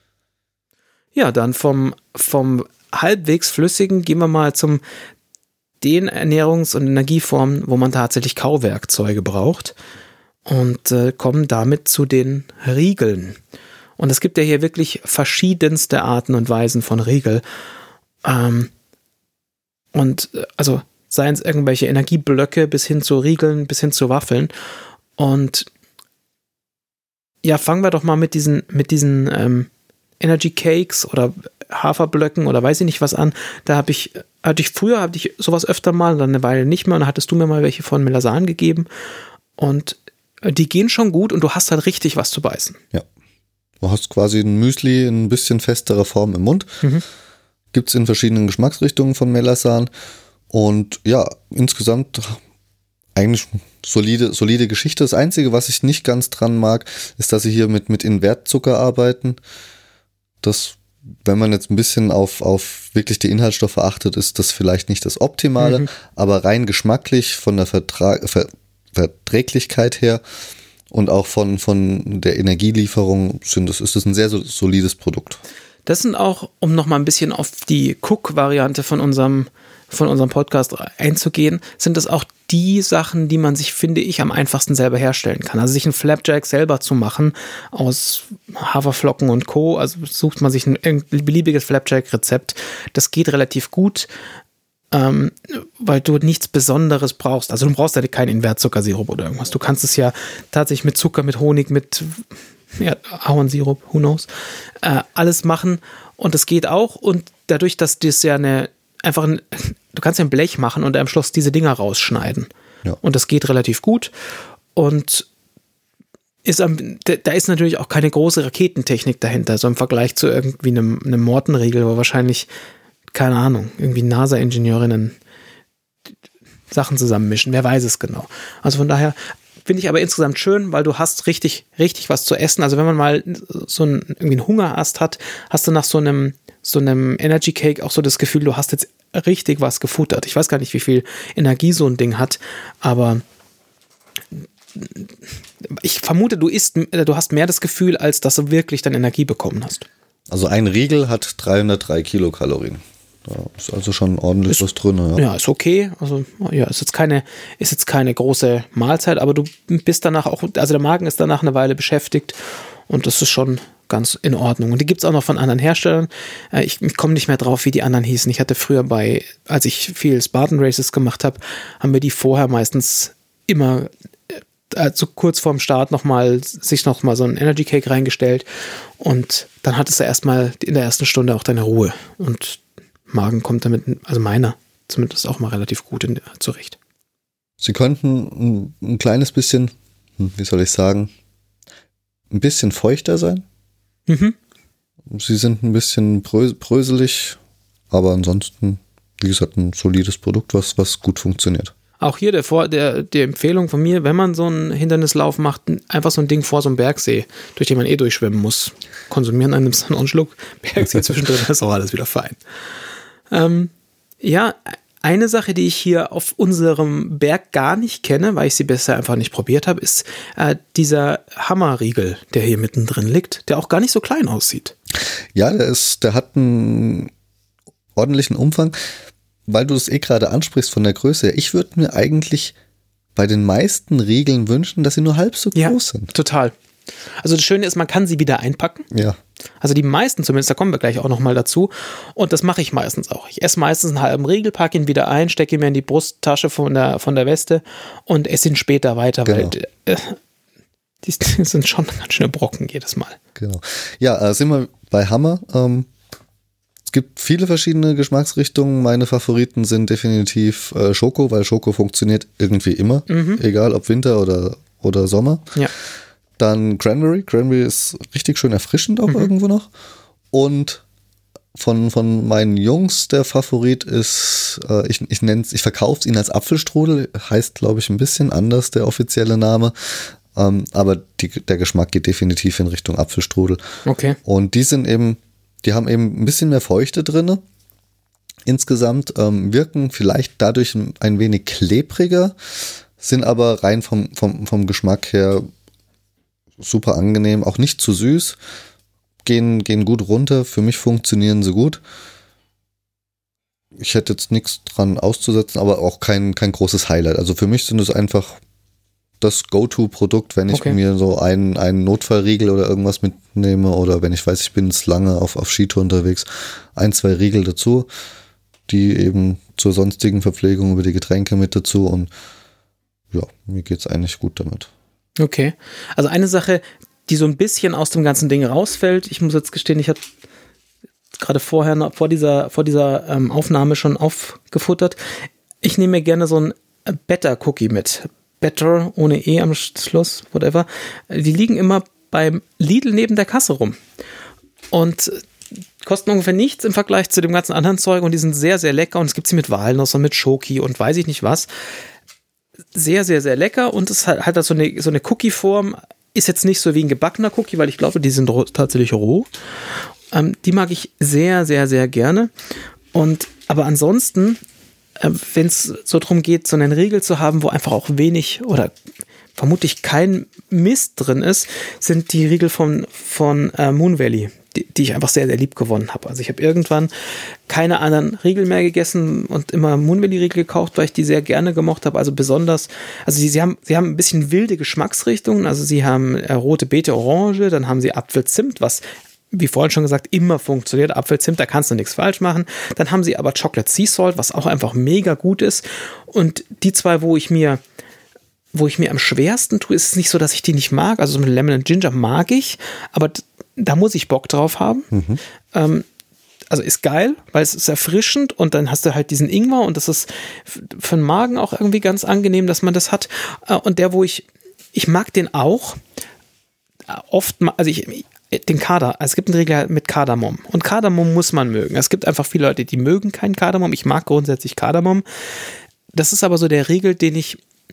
Ja, dann vom, vom halbwegs flüssigen gehen wir mal zum den Ernährungs- und Energieformen, wo man tatsächlich Kauwerkzeuge braucht und äh, kommen damit zu den Riegeln. Und es gibt ja hier wirklich verschiedenste Arten und Weisen von Riegel. Ähm, und äh, also seien es irgendwelche Energieblöcke bis hin zu Riegeln, bis hin zu Waffeln. Und ja, fangen wir doch mal mit diesen, mit diesen ähm, Energy Cakes oder Haferblöcken oder weiß ich nicht was an. Da habe ich, hatte ich früher, hatte ich sowas öfter mal, dann eine Weile nicht mehr. Und dann hattest du mir mal welche von Melasan gegeben. Und die gehen schon gut und du hast halt richtig was zu beißen. Ja. Du hast quasi ein Müsli in ein bisschen festerer Form im Mund. Mhm. Gibt es in verschiedenen Geschmacksrichtungen von Melasan. Und ja, insgesamt eigentlich solide, solide Geschichte. Das Einzige, was ich nicht ganz dran mag, ist, dass sie hier mit, mit Invertzucker arbeiten. Das, wenn man jetzt ein bisschen auf, auf wirklich die Inhaltsstoffe achtet, ist das vielleicht nicht das Optimale, mhm. aber rein geschmacklich von der Vertra- Ver- Verträglichkeit her und auch von, von der Energielieferung sind das, ist das ein sehr solides Produkt. Das sind auch, um nochmal ein bisschen auf die Cook-Variante von unserem von unserem Podcast einzugehen, sind das auch die Sachen, die man sich, finde ich, am einfachsten selber herstellen kann. Also sich einen Flapjack selber zu machen aus Haferflocken und Co. Also sucht man sich ein, ein beliebiges Flapjack-Rezept. Das geht relativ gut, ähm, weil du nichts Besonderes brauchst. Also du brauchst ja keinen Invertzuckersirup oder irgendwas. Du kannst es ja tatsächlich mit Zucker, mit Honig, mit ja, Ahornsirup, who knows, äh, alles machen und das geht auch. Und dadurch, dass das ja eine einfach ein, du kannst ja ein Blech machen und am Schluss diese Dinger rausschneiden. Ja. Und das geht relativ gut. Und ist am, da ist natürlich auch keine große Raketentechnik dahinter, so im Vergleich zu irgendwie einem, einem Mortenriegel, wo wahrscheinlich, keine Ahnung, irgendwie NASA-Ingenieurinnen Sachen zusammenmischen. Wer weiß es genau. Also von daher finde ich aber insgesamt schön, weil du hast richtig, richtig was zu essen. Also wenn man mal so einen, irgendwie einen Hungerast hat, hast du nach so einem so einem Energy Cake auch so das Gefühl, du hast jetzt richtig was gefuttert. Ich weiß gar nicht, wie viel Energie so ein Ding hat, aber ich vermute, du isst, du hast mehr das Gefühl, als dass du wirklich dann Energie bekommen hast. Also ein Riegel hat dreihundertdrei Kilokalorien. Da ist also schon ordentlich ist, was drin. Ja. ja, ist okay. Also ja, ist jetzt keine, ist jetzt keine große Mahlzeit, aber du bist danach auch, also der Magen ist danach eine Weile beschäftigt und das ist schon ganz in Ordnung. Und die gibt es auch noch von anderen Herstellern. Ich, ich komme nicht mehr drauf, wie die anderen hießen. Ich hatte früher bei, als ich viel Spartan Races gemacht habe, haben wir die vorher meistens immer also kurz vorm Start nochmal, sich nochmal so ein Energy Cake reingestellt und dann hattest du erstmal in der ersten Stunde auch deine Ruhe und Magen kommt damit, also meiner zumindest auch mal relativ gut in, zurecht. Sie könnten ein, ein kleines bisschen, wie soll ich sagen, ein bisschen feuchter sein. Mhm. Sie sind ein bisschen brö- bröselig, aber ansonsten, wie gesagt, ein solides Produkt, was, was gut funktioniert. Auch hier der, Vor- der, die Empfehlung von mir, wenn man so einen Hindernislauf macht, einfach so ein Ding vor so einem Bergsee, durch den man eh durchschwimmen muss. Konsumieren, dann nimmst du einen Schluck Bergsee zwischendrin, das ist auch alles wieder fein. Ähm, ja, eine Sache, die ich hier auf unserem Berg gar nicht kenne, weil ich sie bisher einfach nicht probiert habe, ist äh, dieser Hammerriegel, der hier mittendrin liegt, der auch gar nicht so klein aussieht. Ja, der ist, der hat einen ordentlichen Umfang, weil du es eh gerade ansprichst von der Größe her. Ich würde mir eigentlich bei den meisten Riegeln wünschen, dass sie nur halb so Ja, groß sind. Total. Also das Schöne ist, man kann sie wieder einpacken. Ja. Also die meisten zumindest, da kommen wir gleich auch nochmal dazu. Und das mache ich meistens auch. Ich esse meistens einen halben Riegel, packe ihn wieder ein, stecke ihn mir in die Brusttasche von der, von der Weste und esse ihn später weiter, Genau. weil äh, die, die sind schon ganz schöne Brocken jedes Mal. Genau. Ja, äh, sind wir bei Hammer. Ähm, es gibt viele verschiedene Geschmacksrichtungen. Meine Favoriten sind definitiv äh, Schoko, weil Schoko funktioniert irgendwie immer, Mhm. egal ob Winter oder, oder Sommer. Ja. Dann Cranberry. Cranberry ist richtig schön erfrischend auch Mhm. irgendwo noch. Und von, von meinen Jungs der Favorit ist, äh, ich, ich nenne es, ich verkaufe es ihnen als Apfelstrudel, heißt glaube ich ein bisschen anders der offizielle Name. Ähm, aber die, der Geschmack geht definitiv in Richtung Apfelstrudel. Okay. Und die sind eben, die haben eben ein bisschen mehr Feuchte drinne. Insgesamt ähm, wirken vielleicht dadurch ein, ein wenig klebriger, sind aber rein vom, vom, vom Geschmack her super angenehm, auch nicht zu süß, gehen, gehen gut runter, für mich funktionieren sie gut. Ich hätte jetzt nichts dran auszusetzen, aber auch kein, kein großes Highlight. Also für mich sind es einfach das Go-To-Produkt, wenn ich Okay. mir so einen, einen Notfallriegel oder irgendwas mitnehme oder wenn ich weiß, ich bin jetzt lange auf, auf Skitour unterwegs, ein, zwei Riegel dazu, die eben zur sonstigen Verpflegung über die Getränke mit dazu und ja, mir geht's eigentlich gut damit. Okay. Also eine Sache, die so ein bisschen aus dem ganzen Ding rausfällt, ich muss jetzt gestehen, ich habe gerade vorher, noch- vor dieser, vor dieser ähm, Aufnahme schon aufgefuttert. Ich nehme mir gerne so ein Better Cookie mit. Better, ohne E am Schluss, whatever. Die liegen immer beim Lidl neben der Kasse rum. Und kosten ungefähr nichts im Vergleich zu dem ganzen anderen Zeug und die sind sehr, sehr lecker und es gibt sie mit Walnuss und mit Schoki und weiß ich nicht was. Sehr, sehr, sehr lecker und es hat, hat so eine, so eine Cookie-Form, ist jetzt nicht so wie ein gebackener Cookie, weil ich glaube, die sind roh, tatsächlich roh. Ähm, die mag ich sehr, sehr, sehr gerne. Und aber ansonsten, äh, wenn es so darum geht, so einen Riegel zu haben, wo einfach auch wenig oder vermutlich kein Mist drin ist, sind die Riegel von, von äh, Moon Valley, die, die ich einfach sehr, sehr lieb gewonnen habe. Also ich habe irgendwann keine anderen Riegel mehr gegessen und immer Moon Valley Riegel gekauft, weil ich die sehr gerne gemocht habe. Also besonders, also sie, sie haben, sie haben ein bisschen wilde Geschmacksrichtungen. Also sie haben äh, rote Beete, Orange, dann haben sie Apfelzimt, was wie vorhin schon gesagt, immer funktioniert. Apfelzimt, da kannst du nichts falsch machen. Dann haben sie aber Chocolate Sea Salt, was auch einfach mega gut ist. Und die zwei, wo ich mir wo ich mir am schwersten tue, ist es nicht so, dass ich die nicht mag. Also so mit Lemon and Ginger mag ich, aber d- da muss ich Bock drauf haben. Mhm. Ähm, also ist geil, weil es ist erfrischend und dann hast du halt diesen Ingwer und das ist f- für den Magen auch irgendwie ganz angenehm, dass man das hat. Äh, und der, wo ich, ich mag den auch äh, oft, ma- also ich, den Kader, also es gibt einen Regel mit Kardamom und Kardamom muss man mögen. Es gibt einfach viele Leute, die mögen keinen Kardamom. Ich mag grundsätzlich Kardamom. Das ist aber so der Regel, den ich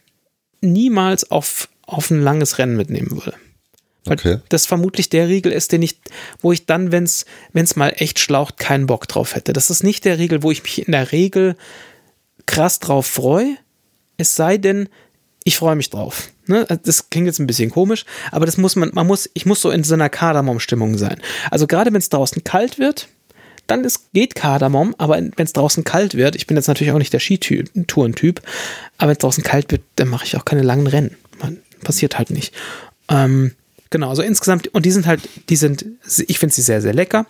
niemals auf, auf ein langes Rennen mitnehmen würde. Weil Okay. das vermutlich der Riegel ist, den ich, wo ich dann, wenn es mal echt schlaucht, keinen Bock drauf hätte. Das ist nicht der Riegel, wo ich mich in der Regel krass drauf freue, es sei denn, ich freue mich drauf. Ne? Das klingt jetzt ein bisschen komisch, aber das muss man, man muss, ich muss so in so einer Kardamom-Stimmung sein. Also gerade wenn es draußen kalt wird, dann ist, geht Kardamom, aber wenn es draußen kalt wird, ich bin jetzt natürlich auch nicht der Skitourentyp, aber wenn es draußen kalt wird, dann mache ich auch keine langen Rennen. Man, passiert halt nicht. Ähm, genau, also insgesamt, und die sind halt, die sind, ich finde sie sehr, sehr lecker.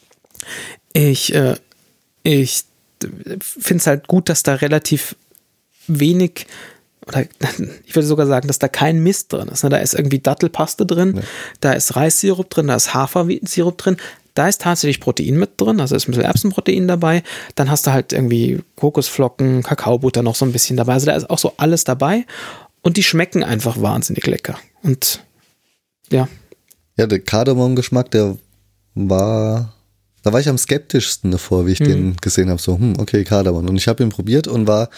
Ich, äh, ich finde es halt gut, dass da relativ wenig oder ich würde sogar sagen, dass da kein Mist drin ist. Da ist irgendwie Dattelpaste drin, ja. Da ist Reissirup drin, da ist Hafersirup drin, da ist tatsächlich Protein mit drin, also ist ein bisschen Erbsenprotein dabei. Dann hast du halt irgendwie Kokosflocken, Kakaobutter noch so ein bisschen dabei. Also da ist auch so alles dabei und die schmecken einfach wahnsinnig lecker. Und ja. Ja, der Kardamom-Geschmack, der war, da war ich am skeptischsten davor, wie ich hm. den gesehen habe. So, hm, okay, Kardamom. Und ich habe ihn probiert und war,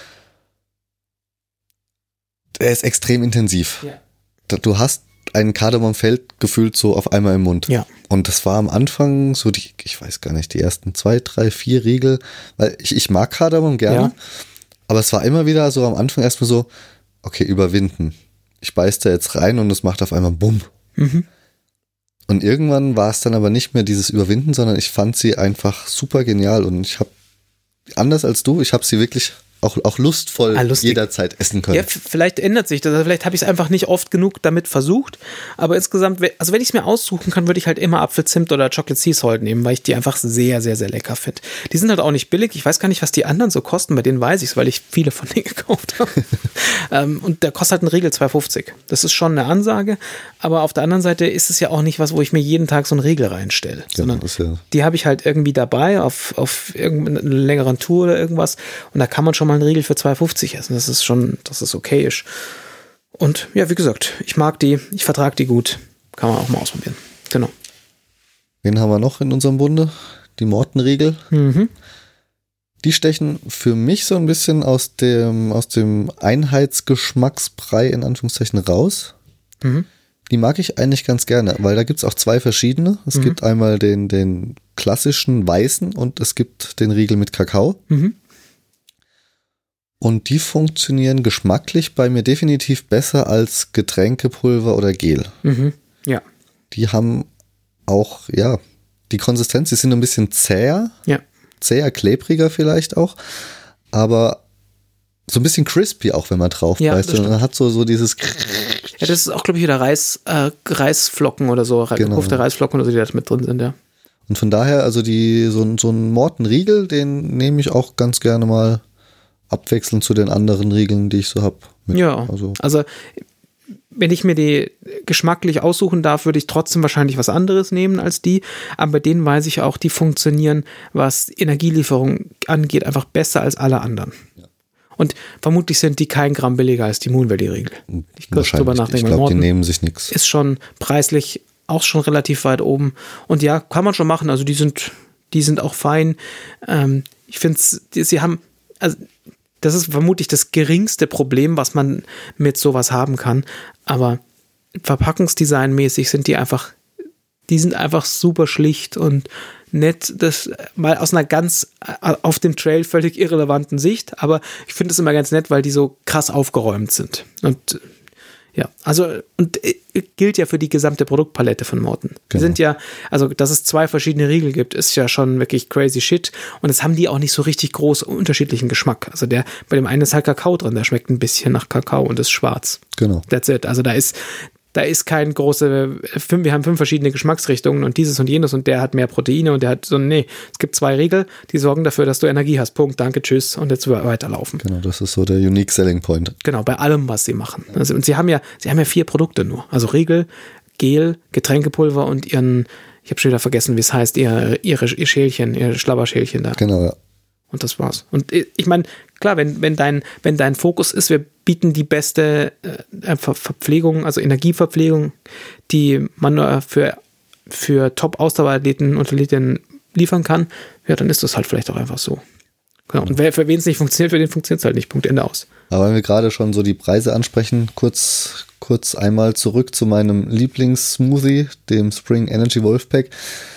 er ist extrem intensiv. Ja. Du hast ein Kardamomfeld gefühlt so auf einmal im Mund. Ja. Und das war am Anfang so die, ich weiß gar nicht, die ersten zwei, drei, vier Riegel, weil ich, ich mag Kardamom gerne, ja. aber es war immer wieder so am Anfang erstmal so, okay, überwinden. Ich beiß da jetzt rein und es macht auf einmal Bumm. Mhm. Und irgendwann war es dann aber nicht mehr dieses Überwinden, sondern ich fand sie einfach super genial und ich habe, anders als du, ich habe sie wirklich auch, auch lustvoll ah, jederzeit essen können. Ja, f- vielleicht ändert sich das. Vielleicht habe ich es einfach nicht oft genug damit versucht. Aber insgesamt, also wenn ich es mir aussuchen kann, würde ich halt immer Apfelzimt oder Chocolate Sea Salt nehmen, weil ich die einfach sehr, sehr, sehr lecker finde. Die sind halt auch nicht billig. Ich weiß gar nicht, was die anderen so kosten. Bei denen weiß ich es, weil ich viele von denen gekauft habe. ähm, und der kostet halt ein Riegel zwei fünfzig. Das ist schon eine Ansage. Aber auf der anderen Seite ist es ja auch nicht was, wo ich mir jeden Tag so einen Riegel reinstelle. Ja, sondern ja. Die habe ich halt irgendwie dabei auf, auf irgendeiner längeren Tour oder irgendwas. Und da kann man schon mal einen Riegel für zwei fünfzig essen. Das ist schon, das ist okayisch. Und ja, wie gesagt, ich mag die, ich vertrage die gut. Kann man auch mal ausprobieren. Genau. Wen haben wir noch in unserem Bunde? Die Mortenriegel. Mhm. Die stechen für mich so ein bisschen aus dem, aus dem Einheitsgeschmacksbrei in Anführungszeichen raus. Mhm. Die mag ich eigentlich ganz gerne, weil da gibt es auch zwei verschiedene. Es mhm. gibt einmal den, den klassischen weißen und es gibt den Riegel mit Kakao. Mhm. Und die funktionieren geschmacklich bei mir definitiv besser als Getränkepulver oder Gel. Mhm. Ja. Die haben auch, ja, die Konsistenz, die sind ein bisschen zäher. Ja. Zäher, klebriger vielleicht auch. Aber so ein bisschen crispy auch, wenn man drauf ja, beißt. Und man hat so, so dieses. Ja, das ist auch, glaube ich, wieder Reis, äh, Reisflocken oder so. Genau. Gekochte Reisflocken oder so, die da mit drin sind, ja. Und von daher, also die, so, so einen Mortenriegel, den nehme ich auch ganz gerne mal abwechselnd zu den anderen Riegeln, die ich so habe. Ja, also. also wenn ich mir die geschmacklich aussuchen darf, würde ich trotzdem wahrscheinlich was anderes nehmen als die, aber bei denen weiß ich auch, die funktionieren, was Energielieferung angeht, einfach besser als alle anderen. Ja. Und vermutlich sind die kein Gramm billiger als die Moon Valley Riegel. Ich drüber nachdenken. Ich glaube, die nehmen sich nichts. Ist schon preislich auch schon relativ weit oben und ja, kann man schon machen, also die sind, die sind auch fein. Ähm, ich finde, sie haben, also das ist vermutlich das geringste Problem, was man mit sowas haben kann. Aber verpackungsdesignmäßig sind die einfach, die sind einfach super schlicht und nett. Das mal aus einer ganz auf dem Trail völlig irrelevanten Sicht. Aber ich finde es immer ganz nett, weil die so krass aufgeräumt sind. Und ja, also und gilt ja für die gesamte Produktpalette von Morten. Genau. Die sind ja, also dass es zwei verschiedene Riegel gibt, ist ja schon wirklich crazy shit. Und jetzt haben die auch nicht so richtig groß unterschiedlichen Geschmack. Also der, bei dem einen ist halt Kakao drin, der schmeckt ein bisschen nach Kakao und ist schwarz. Genau. That's it. Also da ist, da ist kein große, wir haben fünf verschiedene Geschmacksrichtungen und dieses und jenes und der hat mehr Proteine und der hat so, nee, es gibt zwei Riegel, die sorgen dafür, dass du Energie hast. Punkt, danke, tschüss und jetzt weiterlaufen. Genau, das ist so der Unique Selling Point. Genau, bei allem, was sie machen. Also, und sie haben ja, sie haben ja vier Produkte nur. Also Riegel, Gel, Getränkepulver und ihren, ich habe schon wieder vergessen, wie es heißt, ihr, ihre, ihr Schälchen, ihr Schlabberschälchen da. Genau, ja. Und das war's. Und ich meine, klar, wenn, wenn, dein, wenn dein Fokus ist, wir bieten die beste äh, Verpflegung, also Energieverpflegung, die man nur für, für Top-Ausdauerathleten und Athletinnen liefern kann, ja, dann ist das halt vielleicht auch einfach so. Genau. Und wer, für wen es nicht funktioniert, für den funktioniert es halt nicht. Punkt, Ende aus. Aber wenn wir gerade schon so die Preise ansprechen, kurz, kurz einmal zurück zu meinem Lieblings-Smoothie, dem Spring Energy Wolf Pack.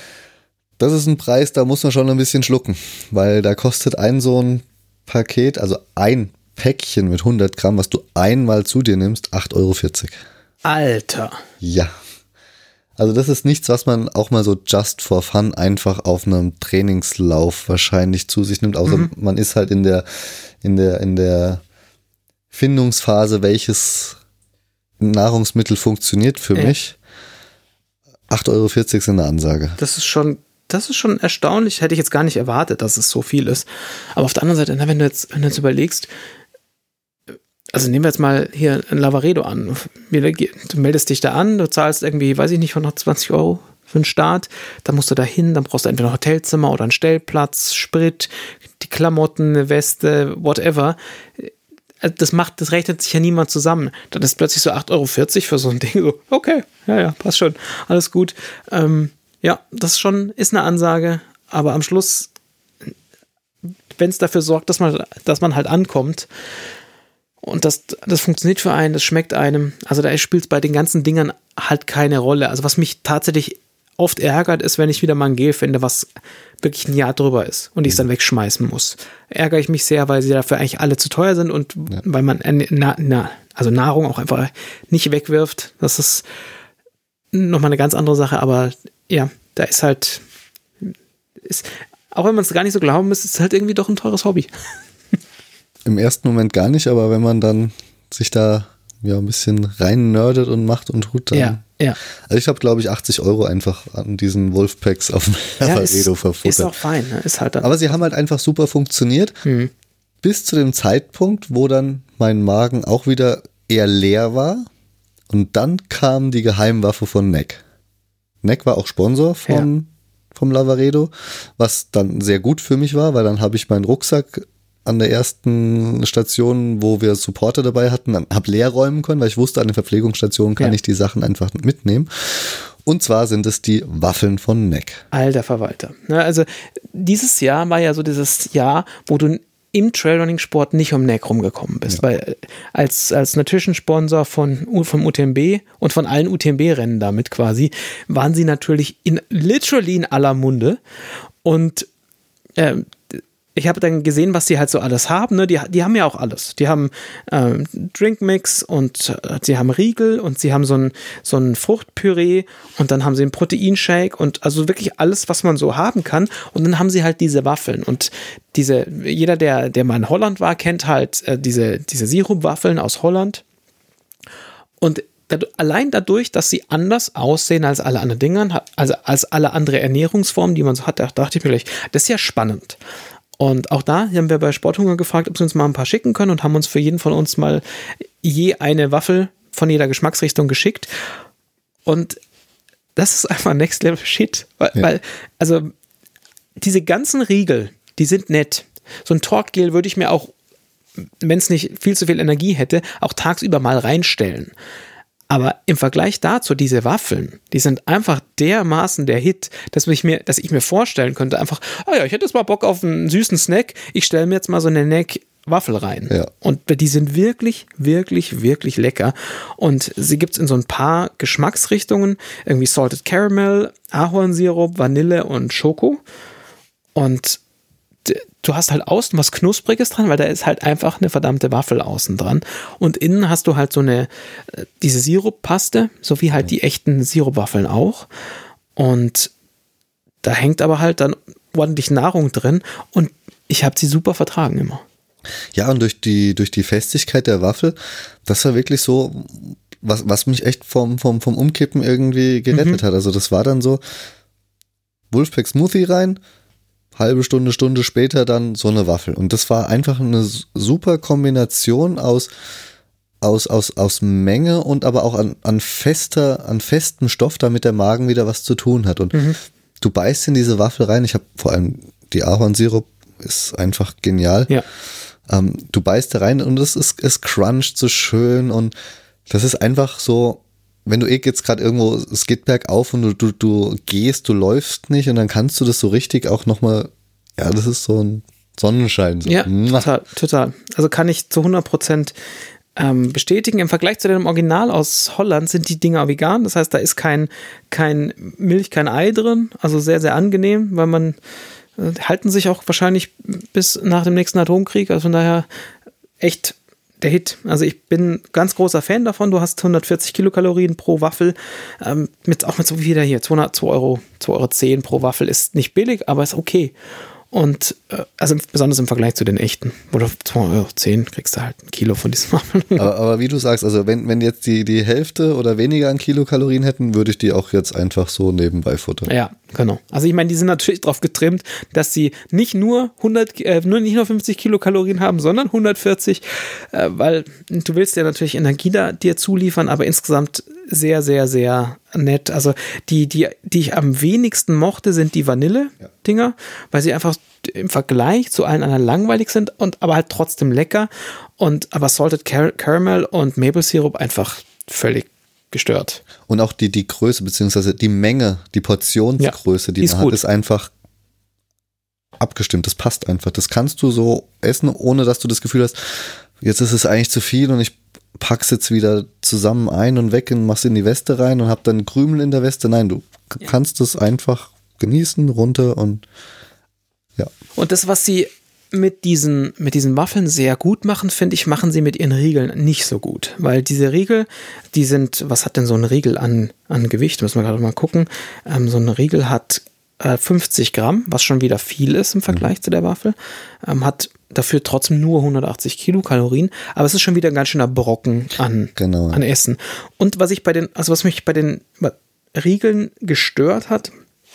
Das ist ein Preis, da muss man schon ein bisschen schlucken, weil da kostet ein so ein Paket, also ein Päckchen mit hundert Gramm, was du einmal zu dir nimmst, acht Euro vierzig. Alter. Ja. Also das ist nichts, was man auch mal so just for fun einfach auf einem Trainingslauf wahrscheinlich zu sich nimmt, außer mhm. man ist halt in der, in der, in der Findungsphase, welches Nahrungsmittel funktioniert für ja. mich. acht Euro vierzig sind eine Ansage. Das ist schon Das ist schon erstaunlich, hätte ich jetzt gar nicht erwartet, dass es so viel ist. Aber auf der anderen Seite, wenn du jetzt, wenn du jetzt überlegst, also nehmen wir jetzt mal hier ein Lavaredo an. Du meldest dich da an, du zahlst irgendwie, weiß ich nicht, hundertzwanzig Euro für den Start, dann musst du da hin, dann brauchst du entweder ein Hotelzimmer oder einen Stellplatz, Sprit, die Klamotten, eine Weste, whatever. Das macht, das rechnet sich ja niemand zusammen. Dann ist plötzlich so acht Euro vierzig für so ein Ding. So, okay, ja, ja, passt schon, alles gut. Ähm, ja, das schon ist eine Ansage, aber am Schluss, wenn es dafür sorgt, dass man, dass man halt ankommt und das, das funktioniert für einen, das schmeckt einem, also da spielt es bei den ganzen Dingern halt keine Rolle. Also was mich tatsächlich oft ärgert, ist, wenn ich wieder mal ein Gel finde, was wirklich ein Jahr drüber ist und ich es dann wegschmeißen muss. Ärgere ich mich sehr, weil sie dafür eigentlich alle zu teuer sind und ja. weil man na, na, also Nahrung auch einfach nicht wegwirft. Das ist nochmal eine ganz andere Sache, aber ja, da ist halt, ist, auch wenn man es gar nicht so glauben muss, ist es halt irgendwie doch ein teures Hobby. Im ersten Moment gar nicht, aber wenn man dann sich da ja ein bisschen rein nerdet und macht und tut, dann. Ja, ja. Also ich habe, glaube ich, achtzig Euro einfach an diesen Wolfpacks auf dem Lavaredo ja, verfuttert. Ist auch fein, ne? Ist halt dann. Aber sie haben halt einfach super funktioniert, hm. bis zu dem Zeitpunkt, wo dann mein Magen auch wieder eher leer war. Und dann kam die Geheimwaffe von Neck. Neck war auch Sponsor von, ja. vom Lavaredo, was dann sehr gut für mich war, weil dann habe ich meinen Rucksack an der ersten Station, wo wir Supporter dabei hatten, dann hab leer räumen können, weil ich wusste, an den Verpflegungsstationen kann ja. ich die Sachen einfach mitnehmen. Und zwar sind es die Waffeln von Neck. Alter Verwalter. Also dieses Jahr war ja so dieses Jahr, wo du im Trailrunning-Sport nicht um Neck rumgekommen bist, ja. weil als, als natürlich Sponsor von, vom U T M B und von allen U T M B-Rennen damit quasi, waren sie natürlich in literally in aller Munde und äh, ich habe dann gesehen, was sie halt so alles haben. Ne? Die, die haben ja auch alles. Die haben ähm, Drinkmix und äh, sie haben Riegel und sie haben so ein, so ein Fruchtpüree und dann haben sie einen Proteinshake und also wirklich alles, was man so haben kann. Und dann haben sie halt diese Waffeln und diese, jeder, der, der mal in Holland war, kennt halt äh, diese, diese Sirupwaffeln aus Holland. Und allein dadurch, dass sie anders aussehen als alle anderen Dinger, also als alle andere Ernährungsformen, die man so hat, da dachte ich mir gleich, das ist ja spannend. Und auch da haben wir bei Sporthunger gefragt, ob sie uns mal ein paar schicken können und haben uns für jeden von uns mal je eine Waffel von jeder Geschmacksrichtung geschickt. Und das ist einfach Next Level Shit. Weil, ja. weil also diese ganzen Riegel, die sind nett. So ein Torque-Gel würde ich mir auch, wenn es nicht viel zu viel Energie hätte, auch tagsüber mal reinstellen. Aber im Vergleich dazu, diese Waffeln, die sind einfach dermaßen der Hit, dass ich mir, dass ich mir vorstellen könnte, einfach, ah ja, ich hätte jetzt mal Bock auf einen süßen Snack, ich stelle mir jetzt mal so eine Neck-Waffel rein. Ja. Und die sind wirklich, wirklich, wirklich lecker. Und sie gibt es in so ein paar Geschmacksrichtungen, irgendwie Salted Caramel, Ahornsirup, Vanille und Schoko. Und du hast halt außen was Knuspriges dran, weil da ist halt einfach eine verdammte Waffel außen dran. Und innen hast du halt so eine, diese Siruppaste, so wie halt die echten Sirupwaffeln auch. Und da hängt aber halt dann ordentlich Nahrung drin und ich habe sie super vertragen immer. Ja, und durch die, durch die Festigkeit der Waffel, das war wirklich so, was, was mich echt vom, vom, vom Umkippen irgendwie gerettet mhm. hat. Also das war dann so, Wolfpack Smoothie rein, halbe Stunde, Stunde später dann so eine Waffel. Und das war einfach eine super Kombination aus, aus, aus, aus Menge und aber auch an, an fester, an festem Stoff, damit der Magen wieder was zu tun hat. Und mhm. du beißt in diese Waffel rein. Ich habe vor allem die Ahornsirup ist einfach genial. Ja. Ähm, du beißt da rein und es ist, es cruncht so schön und das ist einfach so, wenn du eh jetzt gerade irgendwo, es geht bergauf und du, du, du gehst, du läufst nicht und dann kannst du das so richtig auch nochmal, ja, das ist so ein Sonnenschein. So. Ja, total, total. Also kann ich zu hundert Prozent ähm, bestätigen. Im Vergleich zu dem Original aus Holland sind die Dinger vegan. Das heißt, da ist kein, kein Milch, kein Ei drin. Also sehr, sehr angenehm, weil man äh, halten sich auch wahrscheinlich bis nach dem nächsten Atomkrieg. Also von daher echt der Hit. Also ich bin ganz großer Fan davon. Du hast hundertvierzig Kilokalorien pro Waffel. Ähm, mit, auch mit so wie wieder hier, zwei Euro, zwei Euro zehn pro Waffel ist nicht billig, aber ist okay. Und äh, also besonders im Vergleich zu den echten. Oder zwei Euro zehn kriegst du halt ein Kilo von diesen Waffeln. Aber, aber wie du sagst, also wenn, wenn jetzt die, die Hälfte oder weniger an Kilokalorien hätten, würde ich die auch jetzt einfach so nebenbei futtern. Ja, Genau. Also ich meine, die sind natürlich darauf getrimmt, dass sie nicht nur hundert, äh, nur nicht nur fünfzig Kilokalorien haben, sondern hundertvierzig, äh, weil du willst ja natürlich Energie da dir zuliefern, aber insgesamt sehr, sehr, sehr nett. Also die, die, die ich am wenigsten mochte, sind die Vanille-Dinger, ja. weil sie einfach im Vergleich zu allen anderen langweilig sind und aber halt trotzdem lecker. Und aber Salted Car- Caramel und Maple Syrup einfach völlig gestört. Und auch die, die Größe, beziehungsweise die Menge, die Portionsgröße, ja, die, die man hat, ist einfach abgestimmt. Das passt einfach. Das kannst du so essen, ohne dass du das Gefühl hast, jetzt ist es eigentlich zu viel und ich pack's jetzt wieder zusammen ein und weg und mach's in die Weste rein und hab dann Krümel in der Weste. Nein, du ja. kannst es einfach genießen, runter und ja. Und das, was sie mit diesen, mit diesen Waffeln sehr gut machen, finde ich, machen sie mit ihren Riegeln nicht so gut. Weil diese Riegel, die sind, was hat denn so ein Riegel an, an Gewicht? Müssen wir gerade mal gucken. Ähm, so ein Riegel hat äh, fünfzig Gramm, was schon wieder viel ist im Vergleich mhm. zu der Waffel. Ähm, hat dafür trotzdem nur hundertachtzig Kilokalorien, aber es ist schon wieder ein ganz schöner Brocken an, genau. an Essen. Und was ich bei den, also was mich bei den Riegeln gestört hat,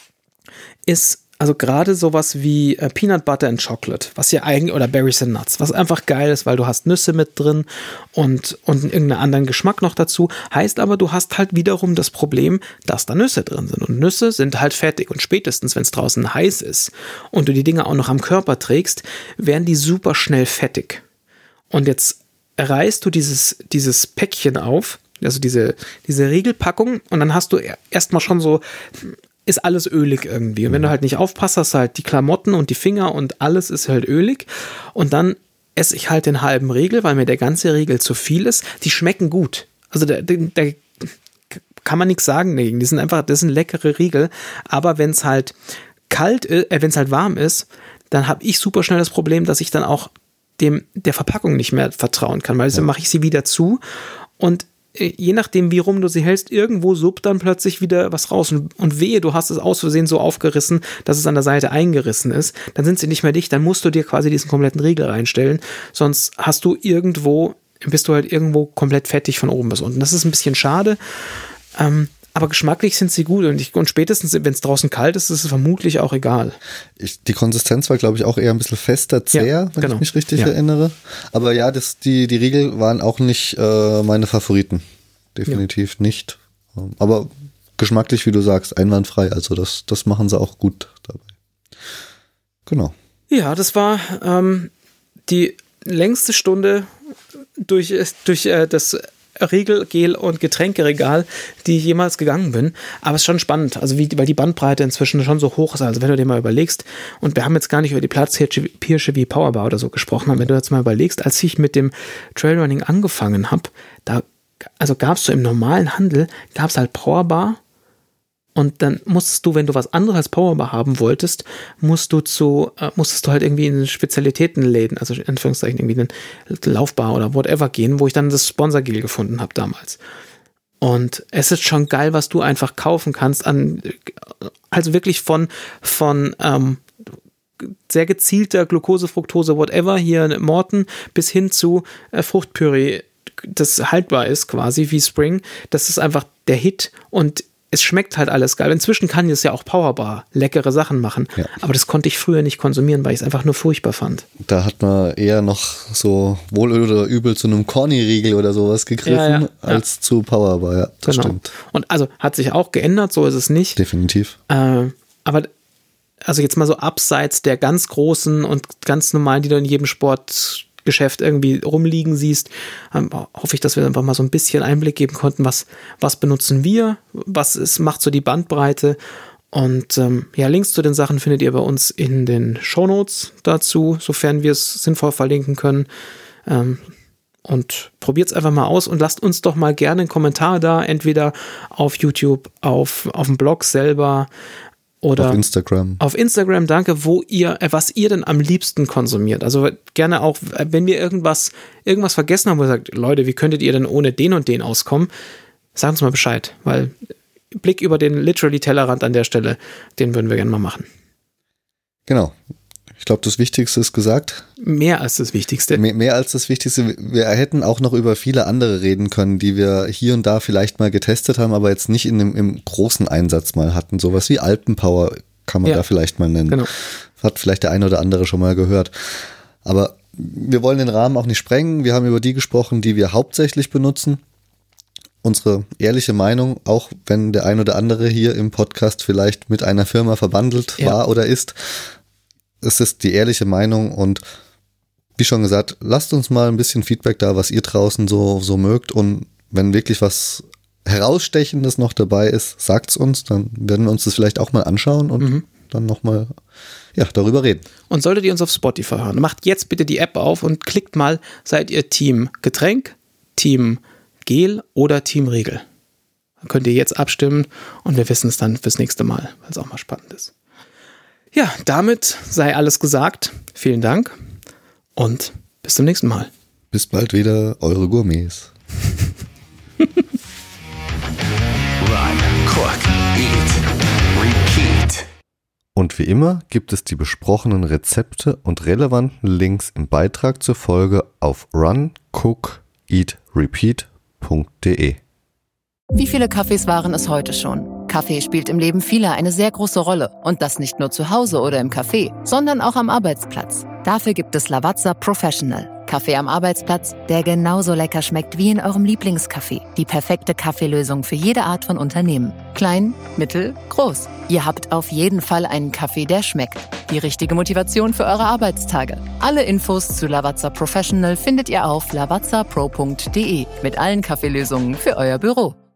ist also gerade sowas wie äh, Peanut Butter and Chocolate, was ja eigentlich, oder Berries and Nuts, was einfach geil ist, weil du hast Nüsse mit drin und, und irgendeinen anderen Geschmack noch dazu. Heißt aber, du hast halt wiederum das Problem, dass da Nüsse drin sind. Und Nüsse sind halt fettig. Und spätestens, wenn es draußen heiß ist und du die Dinge auch noch am Körper trägst, werden die super schnell fettig. Und jetzt reißt du dieses, dieses Päckchen auf, also diese, diese Riegelpackung, und dann hast du erstmal schon so, ist alles ölig irgendwie. Und wenn du halt nicht aufpasst, hast du halt die Klamotten und die Finger und alles ist halt ölig. Und dann esse ich halt den halben Riegel, weil mir der ganze Riegel zu viel ist. Die schmecken gut. Also da, da kann man nichts sagen dagegen. Die sind einfach, das sind leckere Riegel. Aber wenn es halt kalt ist, äh, wenn es halt warm ist, dann habe ich super schnell das Problem, dass ich dann auch dem der Verpackung nicht mehr vertrauen kann, weil dann mache ich sie wieder zu und je nachdem, wie rum du sie hältst, irgendwo suppt dann plötzlich wieder was raus. Und, und wehe, du hast es aus Versehen so aufgerissen, dass es an der Seite eingerissen ist. Dann sind sie nicht mehr dicht, dann musst du dir quasi diesen kompletten Riegel reinstellen. Sonst hast du irgendwo, bist du halt irgendwo komplett fettig von oben bis unten. Das ist ein bisschen schade. Ähm, aber geschmacklich sind sie gut. Und, ich, und spätestens, wenn es draußen kalt ist, ist es vermutlich auch egal. Ich, die Konsistenz war, glaube ich, auch eher ein bisschen fester, zäh, ja, wenn genau. ich mich richtig ja. erinnere. Aber ja, das, die, die Riegel waren auch nicht äh, meine Favoriten. Definitiv ja. nicht. Aber geschmacklich, wie du sagst, einwandfrei. Also das, das machen sie auch gut dabei. Genau. Ja, das war ähm, die längste Stunde durch, durch äh, das Riegel, Gel und Getränkeregal, die ich jemals gegangen bin. Aber es ist schon spannend, also wie, weil die Bandbreite inzwischen schon so hoch ist. Also wenn du dir mal überlegst, und wir haben jetzt gar nicht über die Platzhirsche wie Powerbar oder so gesprochen, aber wenn du jetzt mal überlegst, als ich mit dem Trailrunning angefangen habe, da also gab es so im normalen Handel, gab es halt Powerbar und dann musstest du, wenn du was anderes als Powerbar haben wolltest, musst du zu, äh, musstest du halt irgendwie in Spezialitätenläden, also in Anführungszeichen irgendwie eine Laufbar oder whatever gehen, wo ich dann das Sponsorgel gefunden habe damals. Und es ist schon geil, was du einfach kaufen kannst an, also wirklich von, von, ähm, sehr gezielter Glucose, Fructose, whatever, hier in Morten, bis hin zu äh, Fruchtpüree, das haltbar ist quasi wie Spring, das ist einfach der Hit und es schmeckt halt alles geil. Inzwischen kann es ja auch Powerbar leckere Sachen machen, ja. aber das konnte ich früher nicht konsumieren, weil ich es einfach nur furchtbar fand. Da hat man eher noch so wohl oder übel zu einem Corny-Riegel oder sowas gegriffen, ja, ja, als ja. zu Powerbar, ja, das genau. stimmt. Und also hat sich auch geändert, so ist es nicht. Definitiv. Äh, aber also jetzt mal so abseits der ganz großen und ganz normalen, die du in jedem Sport Geschäft irgendwie rumliegen siehst, ähm, hoffe ich, dass wir einfach mal so ein bisschen Einblick geben konnten, was, was benutzen wir, was ist, macht so die Bandbreite und ähm, ja, Links zu den Sachen findet ihr bei uns in den Shownotes dazu, sofern wir es sinnvoll verlinken können ähm, und probiert es einfach mal aus und lasst uns doch mal gerne einen Kommentar da, entweder auf YouTube, auf, auf dem Blog selber, oder auf Instagram. Auf Instagram, danke, wo ihr, äh, was ihr denn am liebsten konsumiert. Also gerne auch, wenn wir irgendwas, irgendwas vergessen haben, wo ihr sagt, Leute, wie könntet ihr denn ohne den und den auskommen? Sagt uns mal Bescheid, weil Blick über den literally Tellerrand an der Stelle, den würden wir gerne mal machen. Genau. Ich glaube, das Wichtigste ist gesagt. Mehr als das Wichtigste. Mehr, mehr als das Wichtigste. Wir hätten auch noch über viele andere reden können, die wir hier und da vielleicht mal getestet haben, aber jetzt nicht in dem, im großen Einsatz mal hatten. Sowas wie Alpenpower kann man ja da vielleicht mal nennen. Genau. Hat vielleicht der eine oder andere schon mal gehört. Aber wir wollen den Rahmen auch nicht sprengen. Wir haben über die gesprochen, die wir hauptsächlich benutzen. Unsere ehrliche Meinung, auch wenn der ein oder andere hier im Podcast vielleicht mit einer Firma verbandelt ja. war oder ist. Es ist die ehrliche Meinung und wie schon gesagt, lasst uns mal ein bisschen Feedback da, was ihr draußen so, so mögt, und wenn wirklich was Herausstechendes noch dabei ist, sagt's uns, dann werden wir uns das vielleicht auch mal anschauen und mhm. dann nochmal ja, darüber reden. Und solltet ihr uns auf Spotify hören, macht jetzt bitte die App auf und klickt mal, seid ihr Team Getränk, Team Gel oder Team Riegel. Dann könnt ihr jetzt abstimmen und wir wissen es dann fürs nächste Mal, weil es auch mal spannend ist. Ja, damit sei alles gesagt. Vielen Dank und bis zum nächsten Mal. Bis bald wieder, eure Gourmets. Run, cook, eat, repeat. Und wie immer gibt es die besprochenen Rezepte und relevanten Links im Beitrag zur Folge auf run cook eat repeat punkt de. Wie viele Kaffees waren es heute schon? Kaffee spielt im Leben vieler eine sehr große Rolle. Und das nicht nur zu Hause oder im Café, sondern auch am Arbeitsplatz. Dafür gibt es Lavazza Professional. Kaffee am Arbeitsplatz, der genauso lecker schmeckt wie in eurem Lieblingscafé. Die perfekte Kaffeelösung für jede Art von Unternehmen. Klein, mittel, groß. Ihr habt auf jeden Fall einen Kaffee, der schmeckt. Die richtige Motivation für eure Arbeitstage. Alle Infos zu Lavazza Professional findet ihr auf lavazza pro punkt de mit allen Kaffeelösungen für euer Büro.